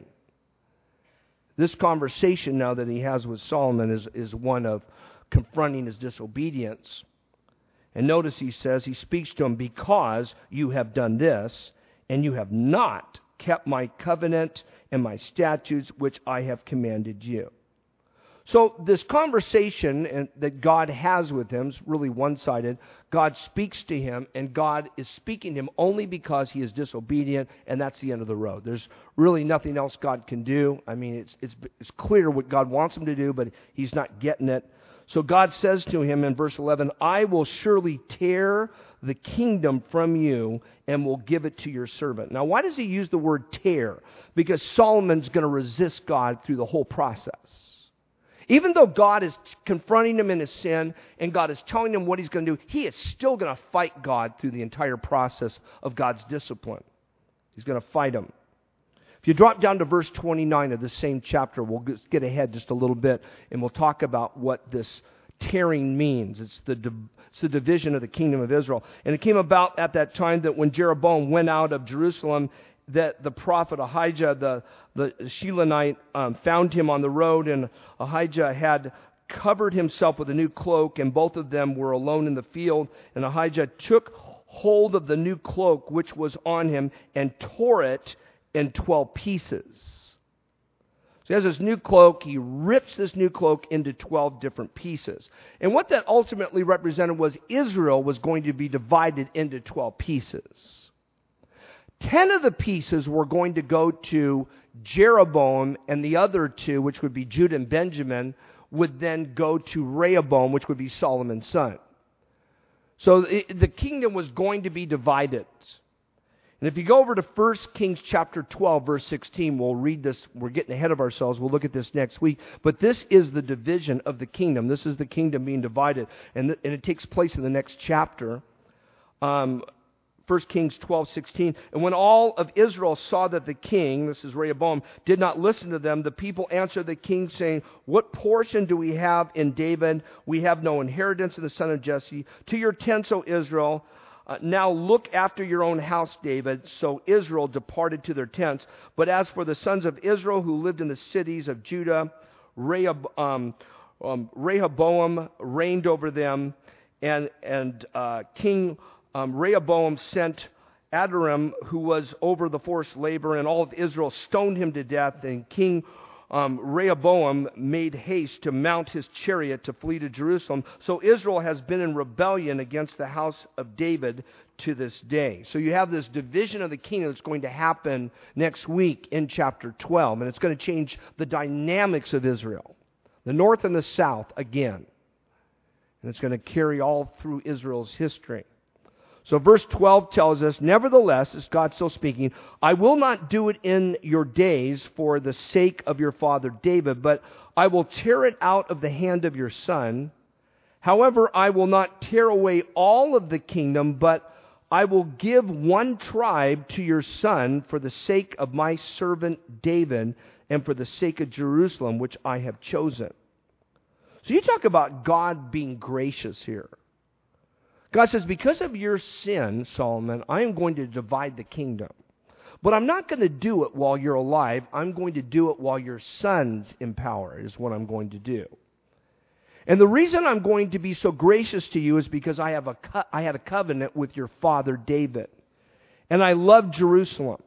This conversation now that he has with Solomon is, is one of confronting his disobedience. And notice he says, he speaks to him, because you have done this, and you have not kept my covenant and my statutes which I have commanded you. So this conversation that God has with him is really one-sided. God speaks to him, and God is speaking to him only because he is disobedient, and that's the end of the road. There's really nothing else God can do. I mean, it's, it's, it's clear what God wants him to do, but he's not getting it. So God says to him in verse eleven, I will surely tear the kingdom from you and will give it to your servant. Now, why does he use the word tear? Because Solomon's going to resist God through the whole process. Even though God is confronting him in his sin and God is telling him what he's going to do, he is still going to fight God through the entire process of God's discipline. He's going to fight him. If you drop down to verse twenty-nine of the same chapter, we'll get ahead just a little bit and we'll talk about what this tearing means. It's the, it's the division of the kingdom of Israel. And it came about at that time that when Jeroboam went out of Jerusalem, that the prophet Ahijah, the, the Shilonite, um, found him on the road, and Ahijah had covered himself with a new cloak, and both of them were alone in the field. And Ahijah took hold of the new cloak which was on him and tore it in twelve pieces. So he has this new cloak. He rips this new cloak into twelve different pieces. And what that ultimately represented was Israel was going to be divided into twelve pieces. Ten of the pieces were going to go to Jeroboam, and the other two, which would be Judah and Benjamin, would then go to Rehoboam, which would be Solomon's son. So it, the kingdom was going to be divided. And if you go over to First Kings chapter twelve, verse sixteen, we'll read this. We're getting ahead of ourselves. We'll look at this next week. But this is the division of the kingdom. This is the kingdom being divided. And, th- and it takes place in the next chapter. Um... First Kings twelve sixteen. And when all of Israel saw that the king, this is Rehoboam, did not listen to them, the people answered the king, saying, what portion do we have in David? We have no inheritance in the son of Jesse. To your tents, O Israel. Uh, now look after your own house, David. So Israel departed to their tents. But as for the sons of Israel who lived in the cities of Judah, Rehob- um, um, Rehoboam reigned over them, and, and uh, King Um, Rehoboam sent Adoram, who was over the forced labor, and all of Israel stoned him to death. And King um, Rehoboam made haste to mount his chariot to flee to Jerusalem. So Israel has been in rebellion against the house of David to this day. So you have this division of the kingdom that's going to happen next week in chapter twelve. And it's going to change the dynamics of Israel. The north and the south again. And it's going to carry all through Israel's history. So verse twelve tells us, nevertheless, as God still speaking, I will not do it in your days for the sake of your father David, but I will tear it out of the hand of your son. However, I will not tear away all of the kingdom, but I will give one tribe to your son for the sake of my servant David and for the sake of Jerusalem, which I have chosen. So you talk about God being gracious here. God says, because of your sin, Solomon, I am going to divide the kingdom. But I'm not going to do it while you're alive. I'm going to do it while your son's in power is what I'm going to do. And the reason I'm going to be so gracious to you is because I have a co- I had a covenant with your father David. And I love Jerusalem.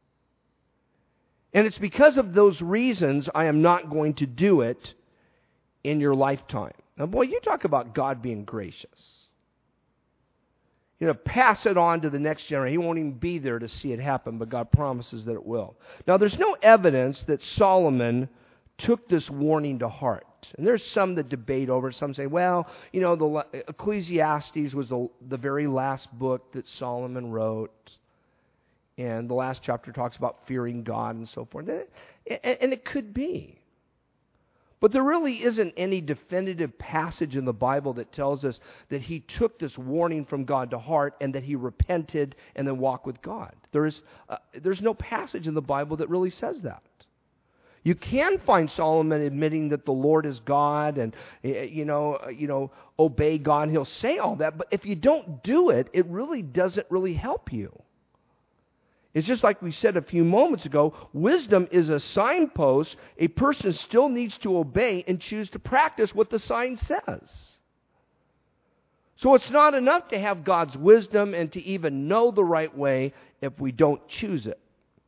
And it's because of those reasons I am not going to do it in your lifetime. Now, boy, you talk about God being gracious. You know, pass it on to the next generation. He won't even be there to see it happen, but God promises that it will. Now, there's no evidence that Solomon took this warning to heart. And there's some that debate over it. Some say, well, you know, the Ecclesiastes was the, the very last book that Solomon wrote. And the last chapter talks about fearing God and so forth. And it, and it could be. But there really isn't any definitive passage in the Bible that tells us that he took this warning from God to heart and that he repented and then walked with God. There is, uh, there's no passage in the Bible that really says that. You can find Solomon admitting that the Lord is God and, you know, you know, obey God. He'll say all that, but if you don't do it, it really doesn't really help you. It's just like we said a few moments ago, wisdom is a signpost. A person still needs to obey and choose to practice what the sign says. So it's not enough to have God's wisdom and to even know the right way if we don't choose it.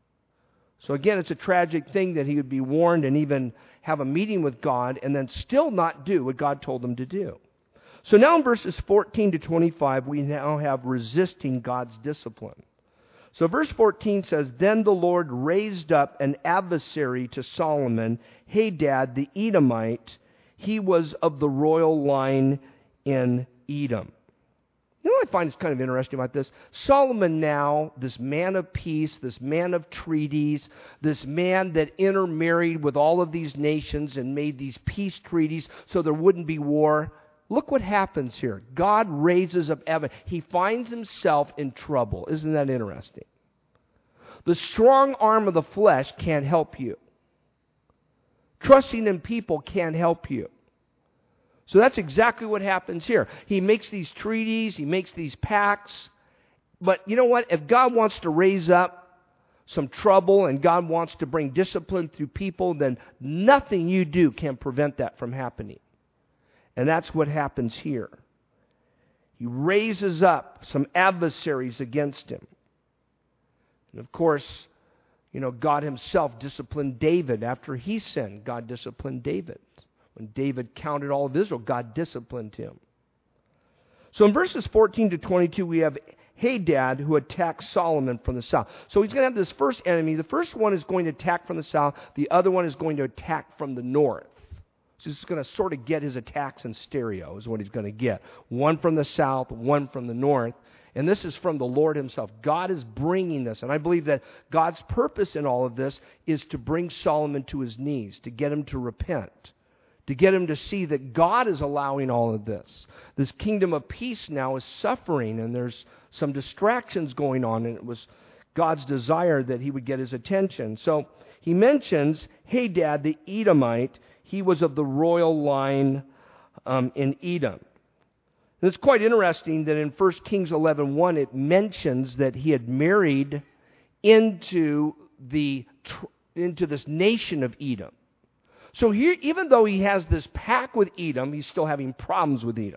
So again, it's a tragic thing that he would be warned and even have a meeting with God and then still not do what God told him to do. So now in verses fourteen to twenty-five, we now have resisting God's discipline. So verse fourteen says, Then the Lord raised up an adversary to Solomon, Hadad the Edomite. He was of the royal line in Edom. You know what I find is kind of interesting about this? Solomon now, this man of peace, this man of treaties, this man that intermarried with all of these nations and made these peace treaties so there wouldn't be war. Look what happens here. God raises up Evan. He finds himself in trouble. Isn't that interesting? The strong arm of the flesh can't help you. Trusting in people can't help you. So that's exactly what happens here. He makes these treaties, he makes these pacts. But you know what? If God wants to raise up some trouble and God wants to bring discipline through people, then nothing you do can prevent that from happening. And that's what happens here. He raises up some adversaries against him. And of course, you know, God himself disciplined David after he sinned. God disciplined David. When David counted all of Israel, God disciplined him. So in verses fourteen to twenty-two, we have Hadad who attacks Solomon from the south. So he's going to have this first enemy. The first one is going to attack from the south. The other one is going to attack from the north. So he's going to sort of get his attacks in stereo is what he's going to get. One from the south, one from the north. And this is from the Lord himself. God is bringing this. And I believe that God's purpose in all of this is to bring Solomon to his knees, to get him to repent, to get him to see that God is allowing all of this. This kingdom of peace now is suffering, and there's some distractions going on, and it was God's desire that he would get his attention. So he mentions Hadad the Edomite. He was of the royal line um, in Edom. And it's quite interesting that in First Kings eleven one it mentions that he had married into the into this nation of Edom. So here, even though he has this pact with Edom, he's still having problems with Edom.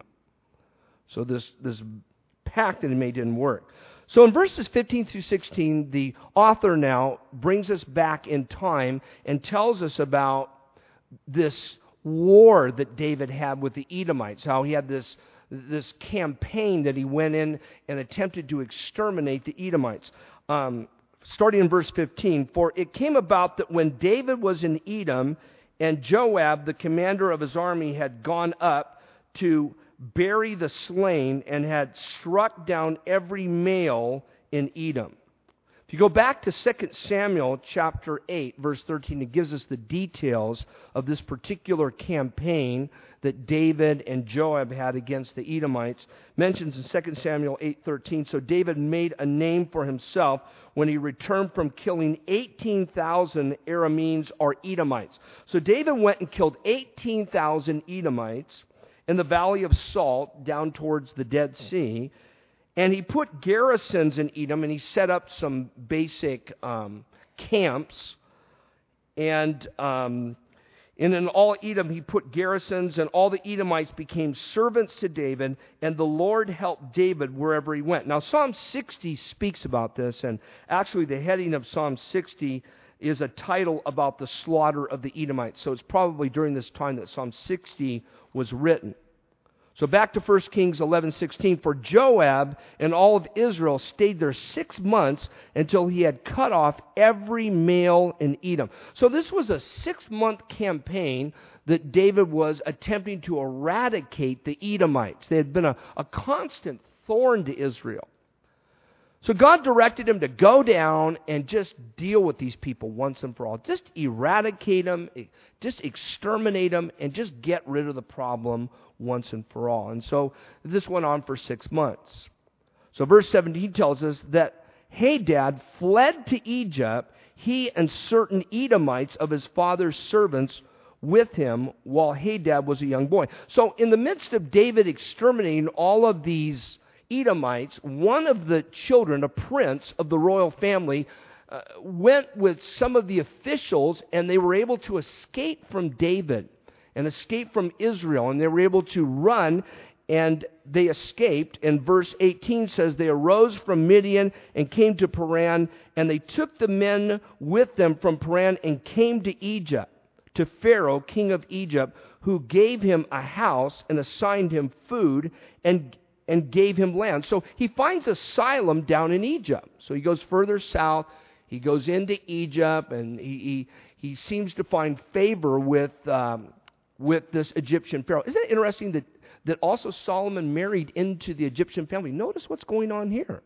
So this, this pact that he made didn't work. So in verses fifteen through sixteen, the author now brings us back in time and tells us about this war that David had with the Edomites, how he had this, this campaign that he went in and attempted to exterminate the Edomites. Um, starting in verse fifteen, For it came about that when David was in Edom, and Joab, the commander of his army, had gone up to bury the slain and had struck down every male in Edom. If you go back to Second Samuel chapter eight, verse thirteen, it gives us the details of this particular campaign that David and Joab had against the Edomites. Mentions in Second Samuel eight thirteen, So David made a name for himself when he returned from killing eighteen thousand Arameans or Edomites. So David went and killed eighteen thousand Edomites in the Valley of Salt down towards the Dead Sea. And he put garrisons in Edom, and he set up some basic um, camps. And, um, and in all Edom, he put garrisons, and all the Edomites became servants to David, and the Lord helped David wherever he went. Now, Psalm sixty speaks about this, and actually the heading of Psalm sixty is a title about the slaughter of the Edomites. So it's probably during this time that Psalm sixty was written. So back to First Kings eleven sixteen, For Joab and all of Israel stayed there six months until he had cut off every male in Edom. So this was a six-month campaign that David was attempting to eradicate the Edomites. They had been a, a constant thorn to Israel. So God directed him to go down and just deal with these people once and for all. Just eradicate them, just exterminate them, and just get rid of the problem once and for all. And so this went on for six months. So verse seventeen tells us that Hadad fled to Egypt, he and certain Edomites of his father's servants with him while Hadad was a young boy. So in the midst of David exterminating all of these Edomites, one of the children, a prince of the royal family, uh, went with some of the officials, and they were able to escape from David and escape from Israel, and they were able to run and they escaped. And verse eighteen says, they arose from Midian and came to Paran, and they took the men with them from Paran and came to Egypt, to Pharaoh, king of Egypt, who gave him a house and assigned him food and and gave him land. So he finds asylum down in Egypt. So he goes further south. He goes into Egypt, and he he, he seems to find favor with um, with this Egyptian Pharaoh. Isn't it interesting that, that also Solomon married into the Egyptian family? Notice what's going on here.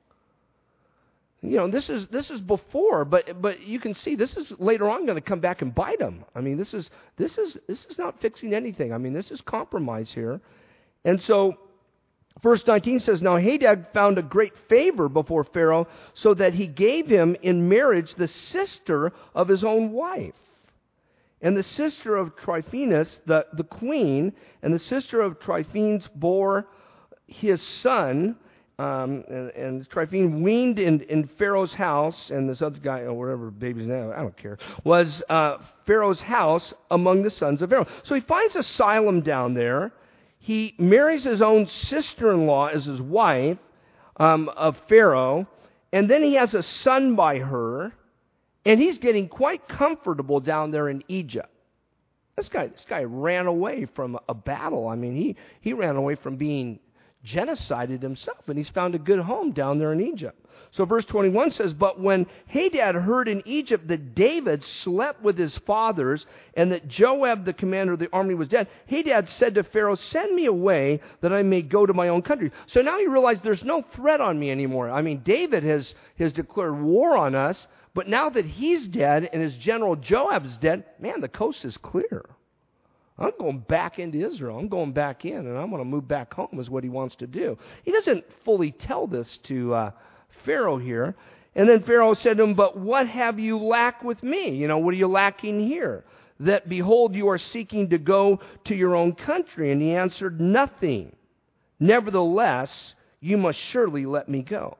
You know, this is this is before, but but you can see this is later on going to come back and bite him. I mean, this is this is this is not fixing anything. I mean, this is compromise here. And so verse nineteen says, now Hadad found a great favor before Pharaoh, so that he gave him in marriage the sister of his own wife. And the sister of Tryphaenes, the, the queen, and the sister of Tryphaenes bore his son, um, and, and Tryphaenes weaned in, in Pharaoh's house, and this other guy, or whatever baby's name, I don't care, was uh, Pharaoh's house among the sons of Pharaoh. So he finds asylum down there. He marries his own sister-in-law as his wife um, of Pharaoh, and then he has a son by her, and he's getting quite comfortable down there in Egypt. This guy, this guy ran away from a battle. I mean, he, he ran away from being genocided himself, and he's found a good home down there in Egypt. So verse twenty-one says, but when Hadad heard in Egypt that David slept with his fathers, and that Joab, the commander of the army, was dead, Hadad said to Pharaoh, send me away that I may go to my own country. So now he realized there's no threat on me anymore. I mean, David has, has declared war on us, but now that he's dead and his general Joab's dead, man, the coast is clear. I'm going back into Israel. I'm going back in, and I'm going to move back home is what he wants to do. He doesn't fully tell this to uh, Pharaoh here. And then Pharaoh said to him, but what have you lacked with me? You know, what are you lacking here? That, behold, you are seeking to go to your own country. And he answered, nothing. Nevertheless, you must surely let me go.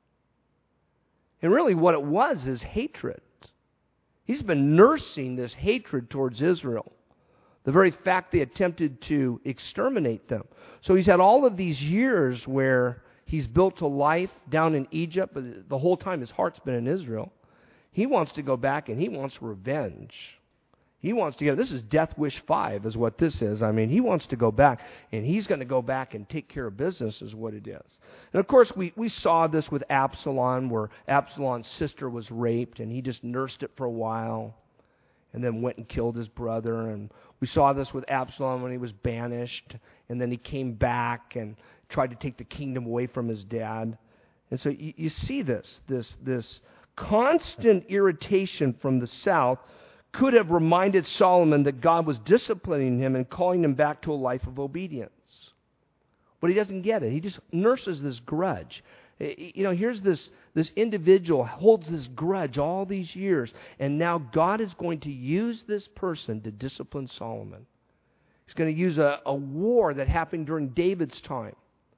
And really what it was is hatred. He's been nursing this hatred towards Israel. The very fact they attempted to exterminate them. So he's had all of these years where he's built a life down in Egypt, but the whole time his heart's been in Israel. He wants to go back and he wants revenge. He wants to get, this is Death Wish five is what this is. I mean, he wants to go back, and he's going to go back and take care of business is what it is. And of course, we, we saw this with Absalom, where Absalom's sister was raped, and he just nursed it for a while, and then went and killed his brother. And we saw this with Absalom when he was banished, and then he came back and tried to take the kingdom away from his dad. And so you, you see this, this, this constant irritation from the south could have reminded Solomon that God was disciplining him and calling him back to a life of obedience. But he doesn't get it. He just nurses this grudge. You know, here's this, this individual holds this grudge all these years, and now God is going to use this person to discipline Solomon. He's going to use a, a war that happened during David's time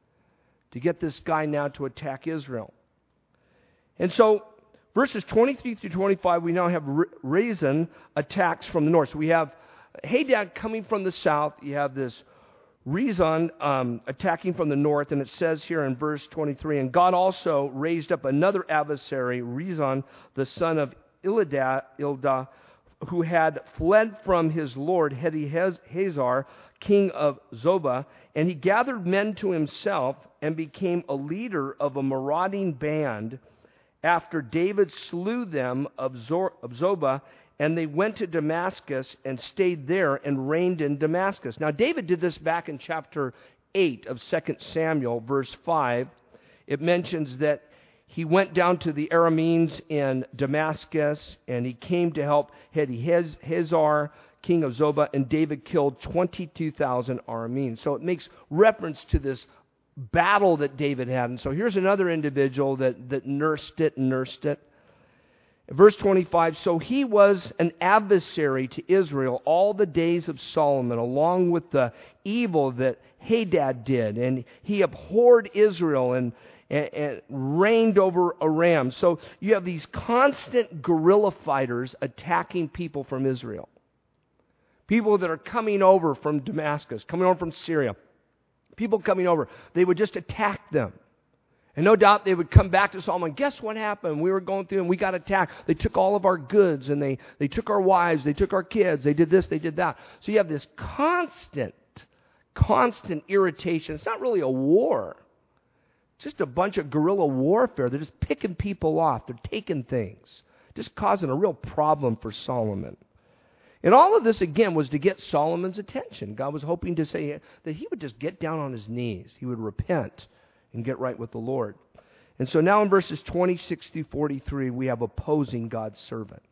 to get this guy now to attack Israel. And so verses twenty-three through twenty-five, we now have Rezin attacks from the north. So we have Hadad coming from the south. You have this Rezin um, attacking from the north. And it says here in verse twenty-three, and God also raised up another adversary, Rezin, the son of Ildah, Ildah, who had fled from his lord Hadihazar, king of Zobah. And he gathered men to himself and became a leader of a marauding band after David slew them of Zobah, and they went to Damascus and stayed there and reigned in Damascus. Now, David did this back in chapter eight of Second Samuel, verse five. It mentions that he went down to the Arameans in Damascus, and he came to help Hadihazar, king of Zobah, and David killed twenty-two thousand Arameans. So it makes reference to this battle that David had. And so here's another individual that, that nursed it and nursed it. Verse twenty-five, so he was an adversary to Israel all the days of Solomon, along with the evil that Hadad did. And he abhorred Israel and, and, and reigned over Aram. So you have these constant guerrilla fighters attacking people from Israel. People that are coming over from Damascus, coming over from Syria. People coming over, they would just attack them. And no doubt they would come back to Solomon. Guess what happened? We were going through and we got attacked. They took all of our goods and they, they took our wives. They took our kids. They did this. They did that. So you have this constant, constant irritation. It's not really a war. It's just a bunch of guerrilla warfare. They're just picking people off. They're taking things. Just causing a real problem for Solomon. And all of this, again, was to get Solomon's attention. God was hoping to say that he would just get down on his knees. He would repent and get right with the Lord. And so now in verses twenty-six through forty-three, we have opposing God's servant.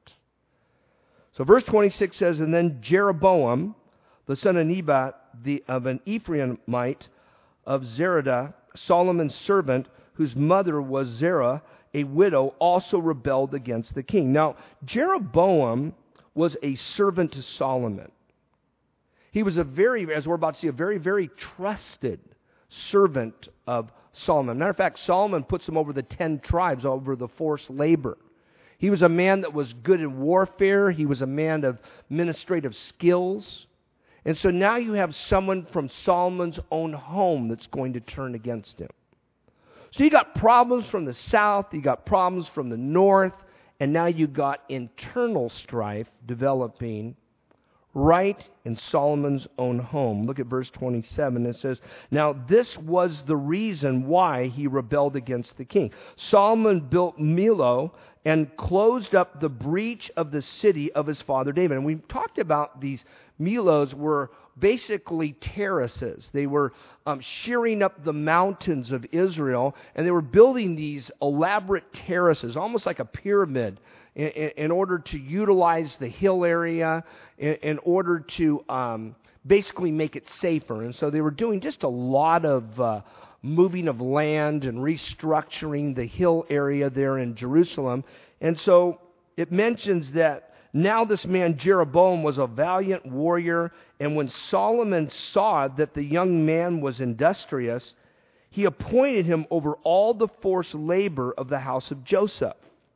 So verse twenty-six says, and then Jeroboam, the son of Nebat, the, of an Ephraimite of Zeradah, Solomon's servant, whose mother was Zerah, a widow, also rebelled against the king. Now, Jeroboam was a servant to Solomon. He was a very, as we're about to see, a very, very trusted servant of Solomon. Matter of fact, Solomon puts him over the ten tribes, over the forced labor. He was a man that was good in warfare. He was a man of administrative skills. And so now you have someone from Solomon's own home that's going to turn against him. So you got problems from the south, you got problems from the north, and now you got internal strife developing right in Solomon's own home. Look at verse twenty-seven. It says, now this was the reason why he rebelled against the king. Solomon built Millo and closed up the breach of the city of his father David. And we've talked about these Millos were basically terraces. They were um, shearing up the mountains of Israel, and they were building these elaborate terraces, almost like a pyramid, in, in, in order to utilize the hill area, in, in order to um, basically make it safer. And so they were doing just a lot of uh, moving of land and restructuring the hill area there in Jerusalem. And so it mentions that now this man Jeroboam was a valiant warrior, and when Solomon saw that the young man was industrious, he appointed him over all the forced labor of the house of Joseph.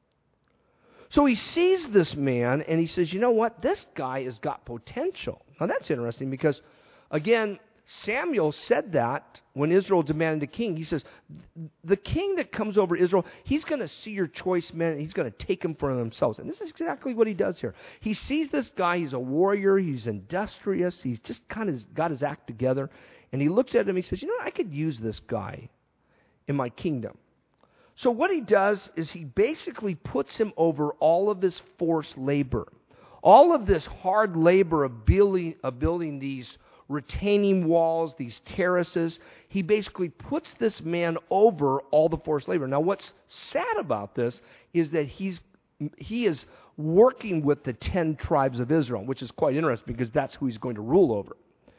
So he sees this man, and he says, you know what? This guy has got potential. Now that's interesting because, again, Samuel said that when Israel demanded a king. He says, the king that comes over Israel, he's going to see your choice men, and he's going to take them for themselves. And this is exactly what he does here. He sees this guy, he's a warrior, he's industrious, he's just kind of got his act together. And he looks at him, he says, you know what, I could use this guy in my kingdom. So what he does is he basically puts him over all of his forced labor. All of this hard labor of building, of building these retaining walls, these terraces. He basically puts this man over all the forced labor. Now, what's sad about this is that he's he is working with the ten tribes of Israel, which is quite interesting because that's who he's going to rule over.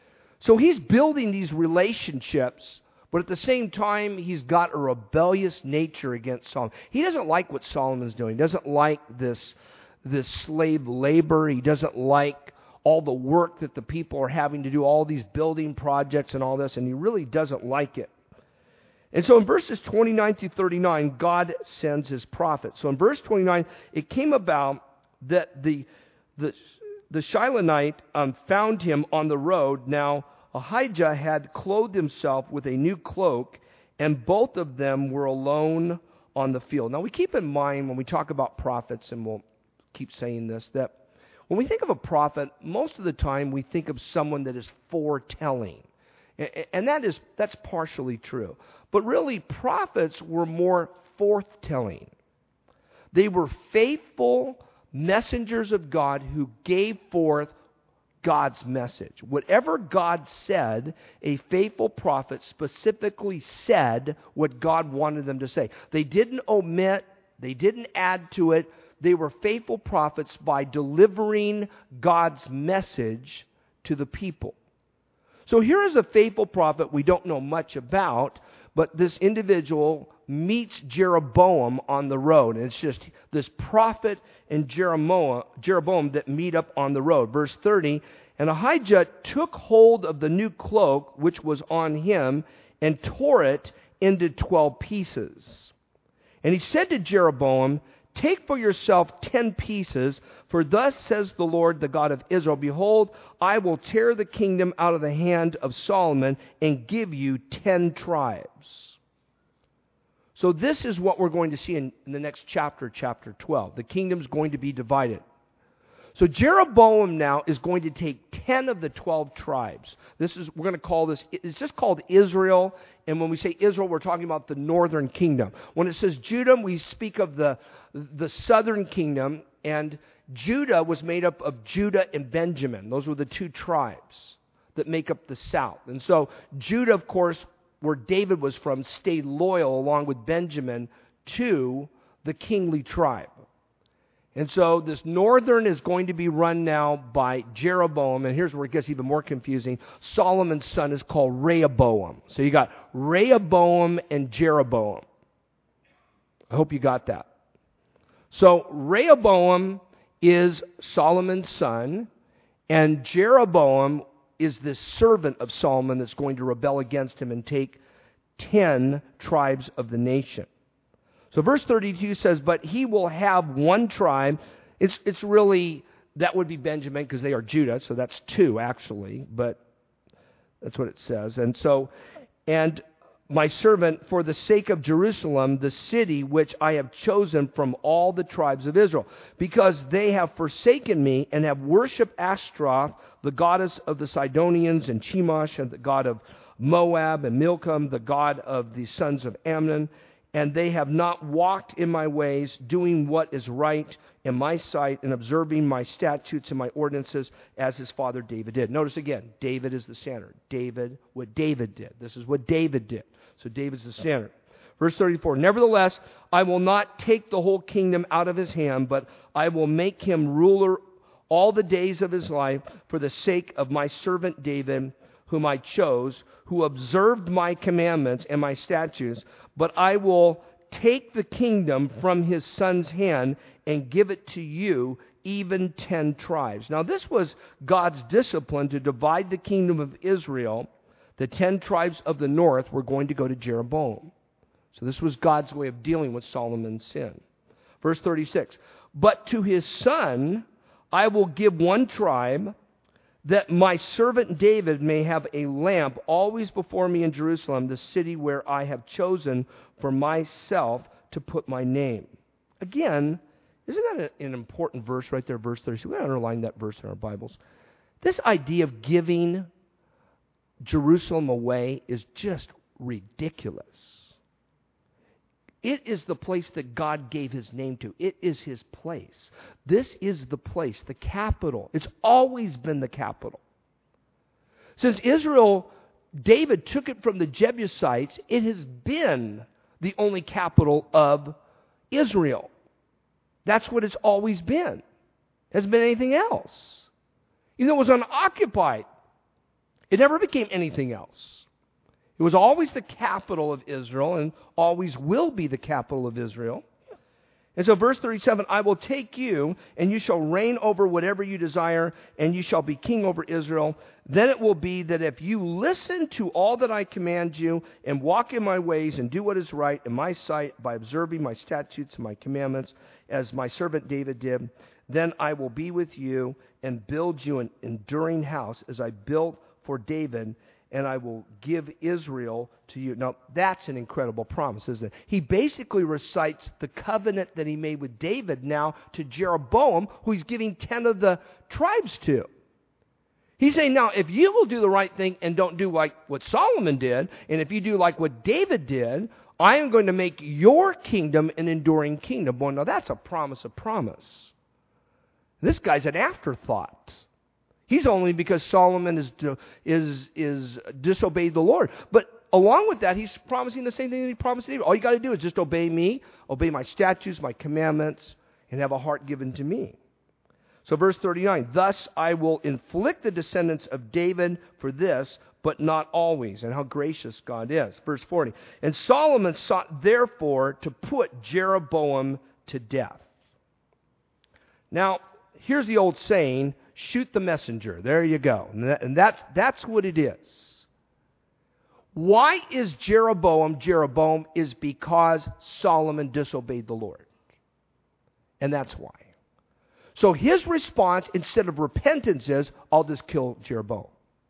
So he's building these relationships, but at the same time, he's got a rebellious nature against Solomon. He doesn't like what Solomon's doing. He doesn't like this, this slave labor. He doesn't like all the work that the people are having to do, all these building projects and all this, and he really doesn't like it. And so in verses twenty-nine through thirty-nine, God sends his prophet. So in verse twenty-nine, it came about that the the, the Shilonite um, found him on the road. Now Ahijah had clothed himself with a new cloak, and both of them were alone on the field. Now we keep in mind when we talk about prophets, and we'll keep saying this, that when we think of a prophet, most of the time we think of someone that is foretelling. And that is that's partially true. But really, prophets were more forthtelling. They were faithful messengers of God who gave forth God's message. Whatever God said, a faithful prophet specifically said what God wanted them to say. They didn't omit, they didn't add to it. They were faithful prophets by delivering God's message to the people. So here is a faithful prophet we don't know much about, but this individual meets Jeroboam on the road. And it's just this prophet and Jeroboam, Jeroboam that meet up on the road. Verse thirty, and Ahijah took hold of the new cloak which was on him and tore it into twelve pieces. And he said to Jeroboam, take for yourself ten pieces For thus says the Lord, the God of Israel, behold, I will tear the kingdom out of the hand of Solomon and give you ten tribes. So this is what we're going to see in, in the next chapter, chapter twelve. The kingdom's going to be divided. So Jeroboam now is going to take ten of the twelve tribes. This is, we're going to call this, it's just called Israel. And when we say Israel, we're talking about the northern kingdom. When it says Judah, we speak of the, the southern kingdom. And Judah was made up of Judah and Benjamin. Those were the two tribes that make up the south. And so Judah, of course, where David was from, stayed loyal along with Benjamin to the kingly tribe. And so this northern is going to be run now by Jeroboam. And here's where it gets even more confusing. Solomon's son is called Rehoboam. So you got Rehoboam and Jeroboam. I hope you got that. So Rehoboam is Solomon's son, and Jeroboam is this servant of Solomon that's going to rebel against him and take ten tribes of the nation. So verse thirty-two says, but he will have one tribe. It's, it's really, that would be Benjamin because they are Judah, so that's two actually, but that's what it says. And so, and my servant, for the sake of Jerusalem, the city which I have chosen from all the tribes of Israel, because they have forsaken me and have worshipped Ashtaroth, the goddess of the Sidonians, and Chemosh, and the god of Moab, and Milcom, the god of the sons of Ammon. And they have not walked in my ways, doing what is right in my sight, and observing my statutes and my ordinances as his father David did. Notice again, David is the standard. David, what David did. This is what David did. So David's the standard. Verse thirty-four, nevertheless, I will not take the whole kingdom out of his hand, but I will make him ruler all the days of his life for the sake of my servant David, whom I chose, who observed my commandments and my statutes, but I will take the kingdom from his son's hand and give it to you, even ten tribes. Now this was God's discipline to divide the kingdom of Israel. The ten tribes of the north were going to go to Jeroboam. So this was God's way of dealing with Solomon's sin. Verse thirty-six, but to his son I will give one tribe, that my servant David may have a lamp always before me in Jerusalem, the city where I have chosen for myself to put my name. Again, isn't that an important verse right there, verse thirty-six? We underline that verse in our Bibles. This idea of giving Jerusalem away is just ridiculous. It is the place that God gave his name to. It is his place. This is the place, the capital. It's always been the capital. Since Israel, David took it from the Jebusites, it has been the only capital of Israel. That's what it's always been. It hasn't been anything else. Even though it was unoccupied, it never became anything else. It was always the capital of Israel and always will be the capital of Israel. And so verse thirty-seven, I will take you, and you shall reign over whatever you desire, and you shall be king over Israel. Then it will be that if you listen to all that I command you, and walk in my ways, and do what is right in my sight, by observing my statutes and my commandments, as my servant David did, then I will be with you, and build you an enduring house, as I built for David, and I will give Israel to you. Now, that's an incredible promise, isn't it? He basically recites the covenant that he made with David now to Jeroboam, who he's giving ten of the tribes to. He's saying, now, if you will do the right thing and don't do like what Solomon did, and if you do like what David did, I am going to make your kingdom an enduring kingdom. Boy, now that's a promise of promise. This guy's an afterthought. He's only because Solomon is, is, is disobeyed the Lord. But along with that, he's promising the same thing that he promised David. All you got to do is just obey me, obey my statutes, my commandments, and have a heart given to me. So verse thirty-nine, thus I will inflict the descendants of David for this, but not always. And how gracious God is. Verse forty, and Solomon sought therefore to put Jeroboam to death. Now, here's the old saying, shoot the messenger. There you go. And, that, and that's, that's what it is. Why is Jeroboam Jeroboam? Is because Solomon disobeyed the Lord. And that's why. So his response, instead of repentance, is, I'll just kill Jeroboam.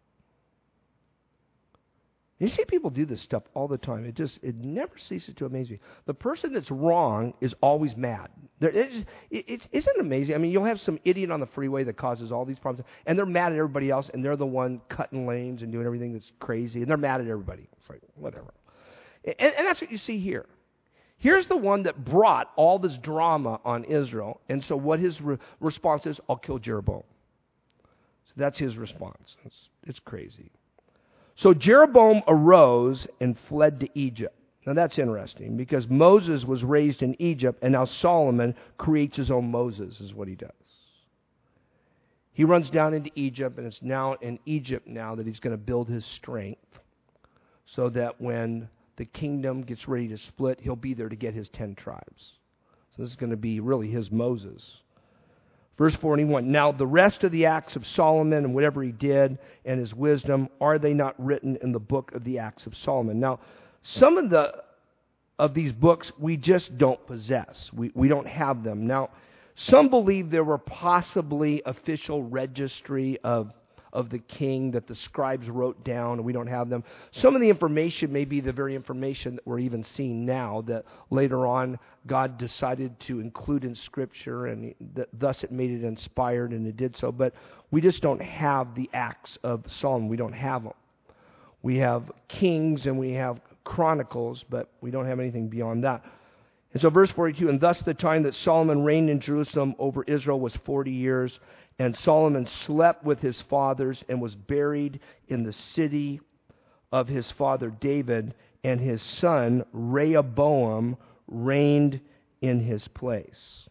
You see people do this stuff all the time. It just, it never ceases to amaze me. The person that's wrong is always mad. There, it's, it, it, isn't it amazing? I mean, you'll have some idiot on the freeway that causes all these problems, and they're mad at everybody else, and they're the one cutting lanes and doing everything that's crazy, and they're mad at everybody. It's like, whatever. And, and that's what you see here. Here's the one that brought all this drama on Israel, and so what his re- response is, I'll kill Jeroboam. So that's his response. It's, it's crazy. So Jeroboam arose and fled to Egypt. Now that's interesting because Moses was raised in Egypt, and now Solomon creates his own Moses, is what he does. He runs down into Egypt, and it's now in Egypt now that he's going to build his strength so that when the kingdom gets ready to split, he'll be there to get his ten tribes. So this is going to be really his Moses. Verse forty-one, now the rest of the acts of Solomon and whatever he did and his wisdom, are they not written in the book of the acts of Solomon? Now, some of the of these books we just don't possess. We, we don't have them. Now, some believe there were possibly official registry of of the king that the scribes wrote down, and we don't have them. Some of the information may be the very information that we're even seeing now, that later on God decided to include in Scripture, and that thus it made it inspired, and it did so. But we just don't have the Acts of Solomon. We don't have them. We have Kings and we have Chronicles, but we don't have anything beyond that. And so verse forty-two, and thus the time that Solomon reigned in Jerusalem over Israel was forty years, and Solomon slept with his fathers and was buried in the city of his father David, and his son Rehoboam reigned in his place.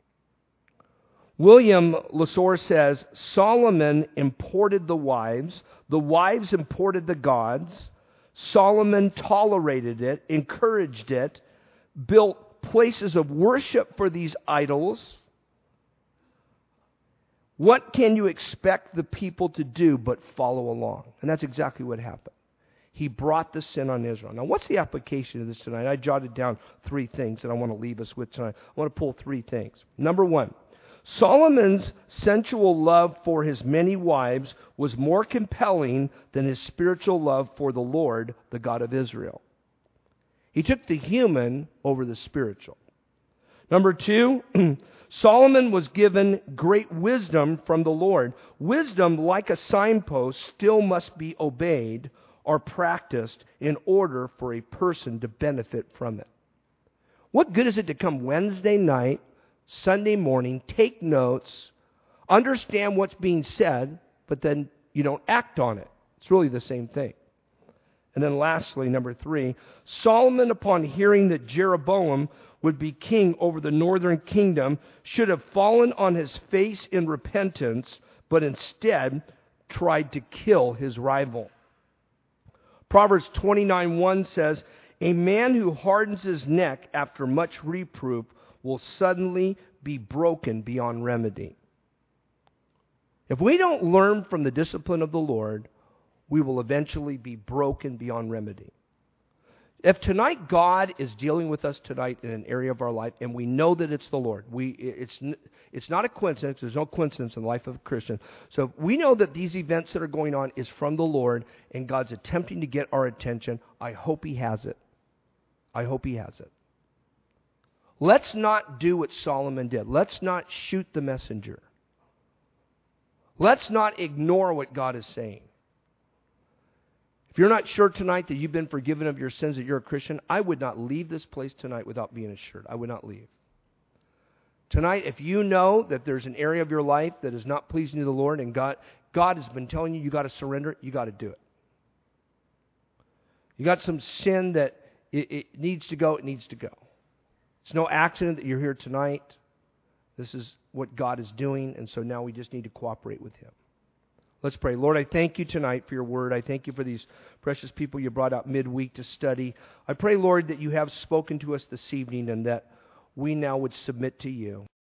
William Lasore says, Solomon imported the wives, the wives imported the gods, Solomon tolerated it, encouraged it, built places of worship for these idols. What can you expect the people to do but follow along? And that's exactly what happened. He brought the sin on Israel. Now, what's the application of this tonight? I jotted down three things that I want to leave us with tonight. I want to pull three things. Number one, Solomon's sensual love for his many wives was more compelling than his spiritual love for the Lord, the God of Israel. He took the human over the spiritual. Number two, Solomon was given great wisdom from the Lord. Wisdom, like a signpost, still must be obeyed or practiced in order for a person to benefit from it. What good is it to come Wednesday night, Sunday morning, take notes, understand what's being said, but then you don't act on it? It's really the same thing. And then lastly, number three, Solomon, upon hearing that Jeroboam would be king over the northern kingdom, should have fallen on his face in repentance, but instead tried to kill his rival. Proverbs twenty-nine one says, a man who hardens his neck after much reproof will suddenly be broken beyond remedy. If we don't learn from the discipline of the Lord, we will eventually be broken beyond remedy. If tonight God is dealing with us tonight in an area of our life, and we know that it's the Lord, we it's it's not a coincidence. There's no coincidence in the life of a Christian. So if we know that these events that are going on is from the Lord, and God's attempting to get our attention, I hope He has it. I hope He has it. Let's not do what Solomon did. Let's not shoot the messenger. Let's not ignore what God is saying. If you're not sure tonight that you've been forgiven of your sins, that you're a Christian, I would not leave this place tonight without being assured. I would not leave. Tonight, if you know that there's an area of your life that is not pleasing to the Lord, and God, God has been telling you you got to surrender it, you got to do it. You got some sin that it, it needs to go, it needs to go. It's no accident that you're here tonight. This is what God is doing, and so now we just need to cooperate with Him. Let's pray. Lord, I thank you tonight for your word. I thank you for these precious people you brought out midweek to study. I pray, Lord, that you have spoken to us this evening and that we now would submit to you.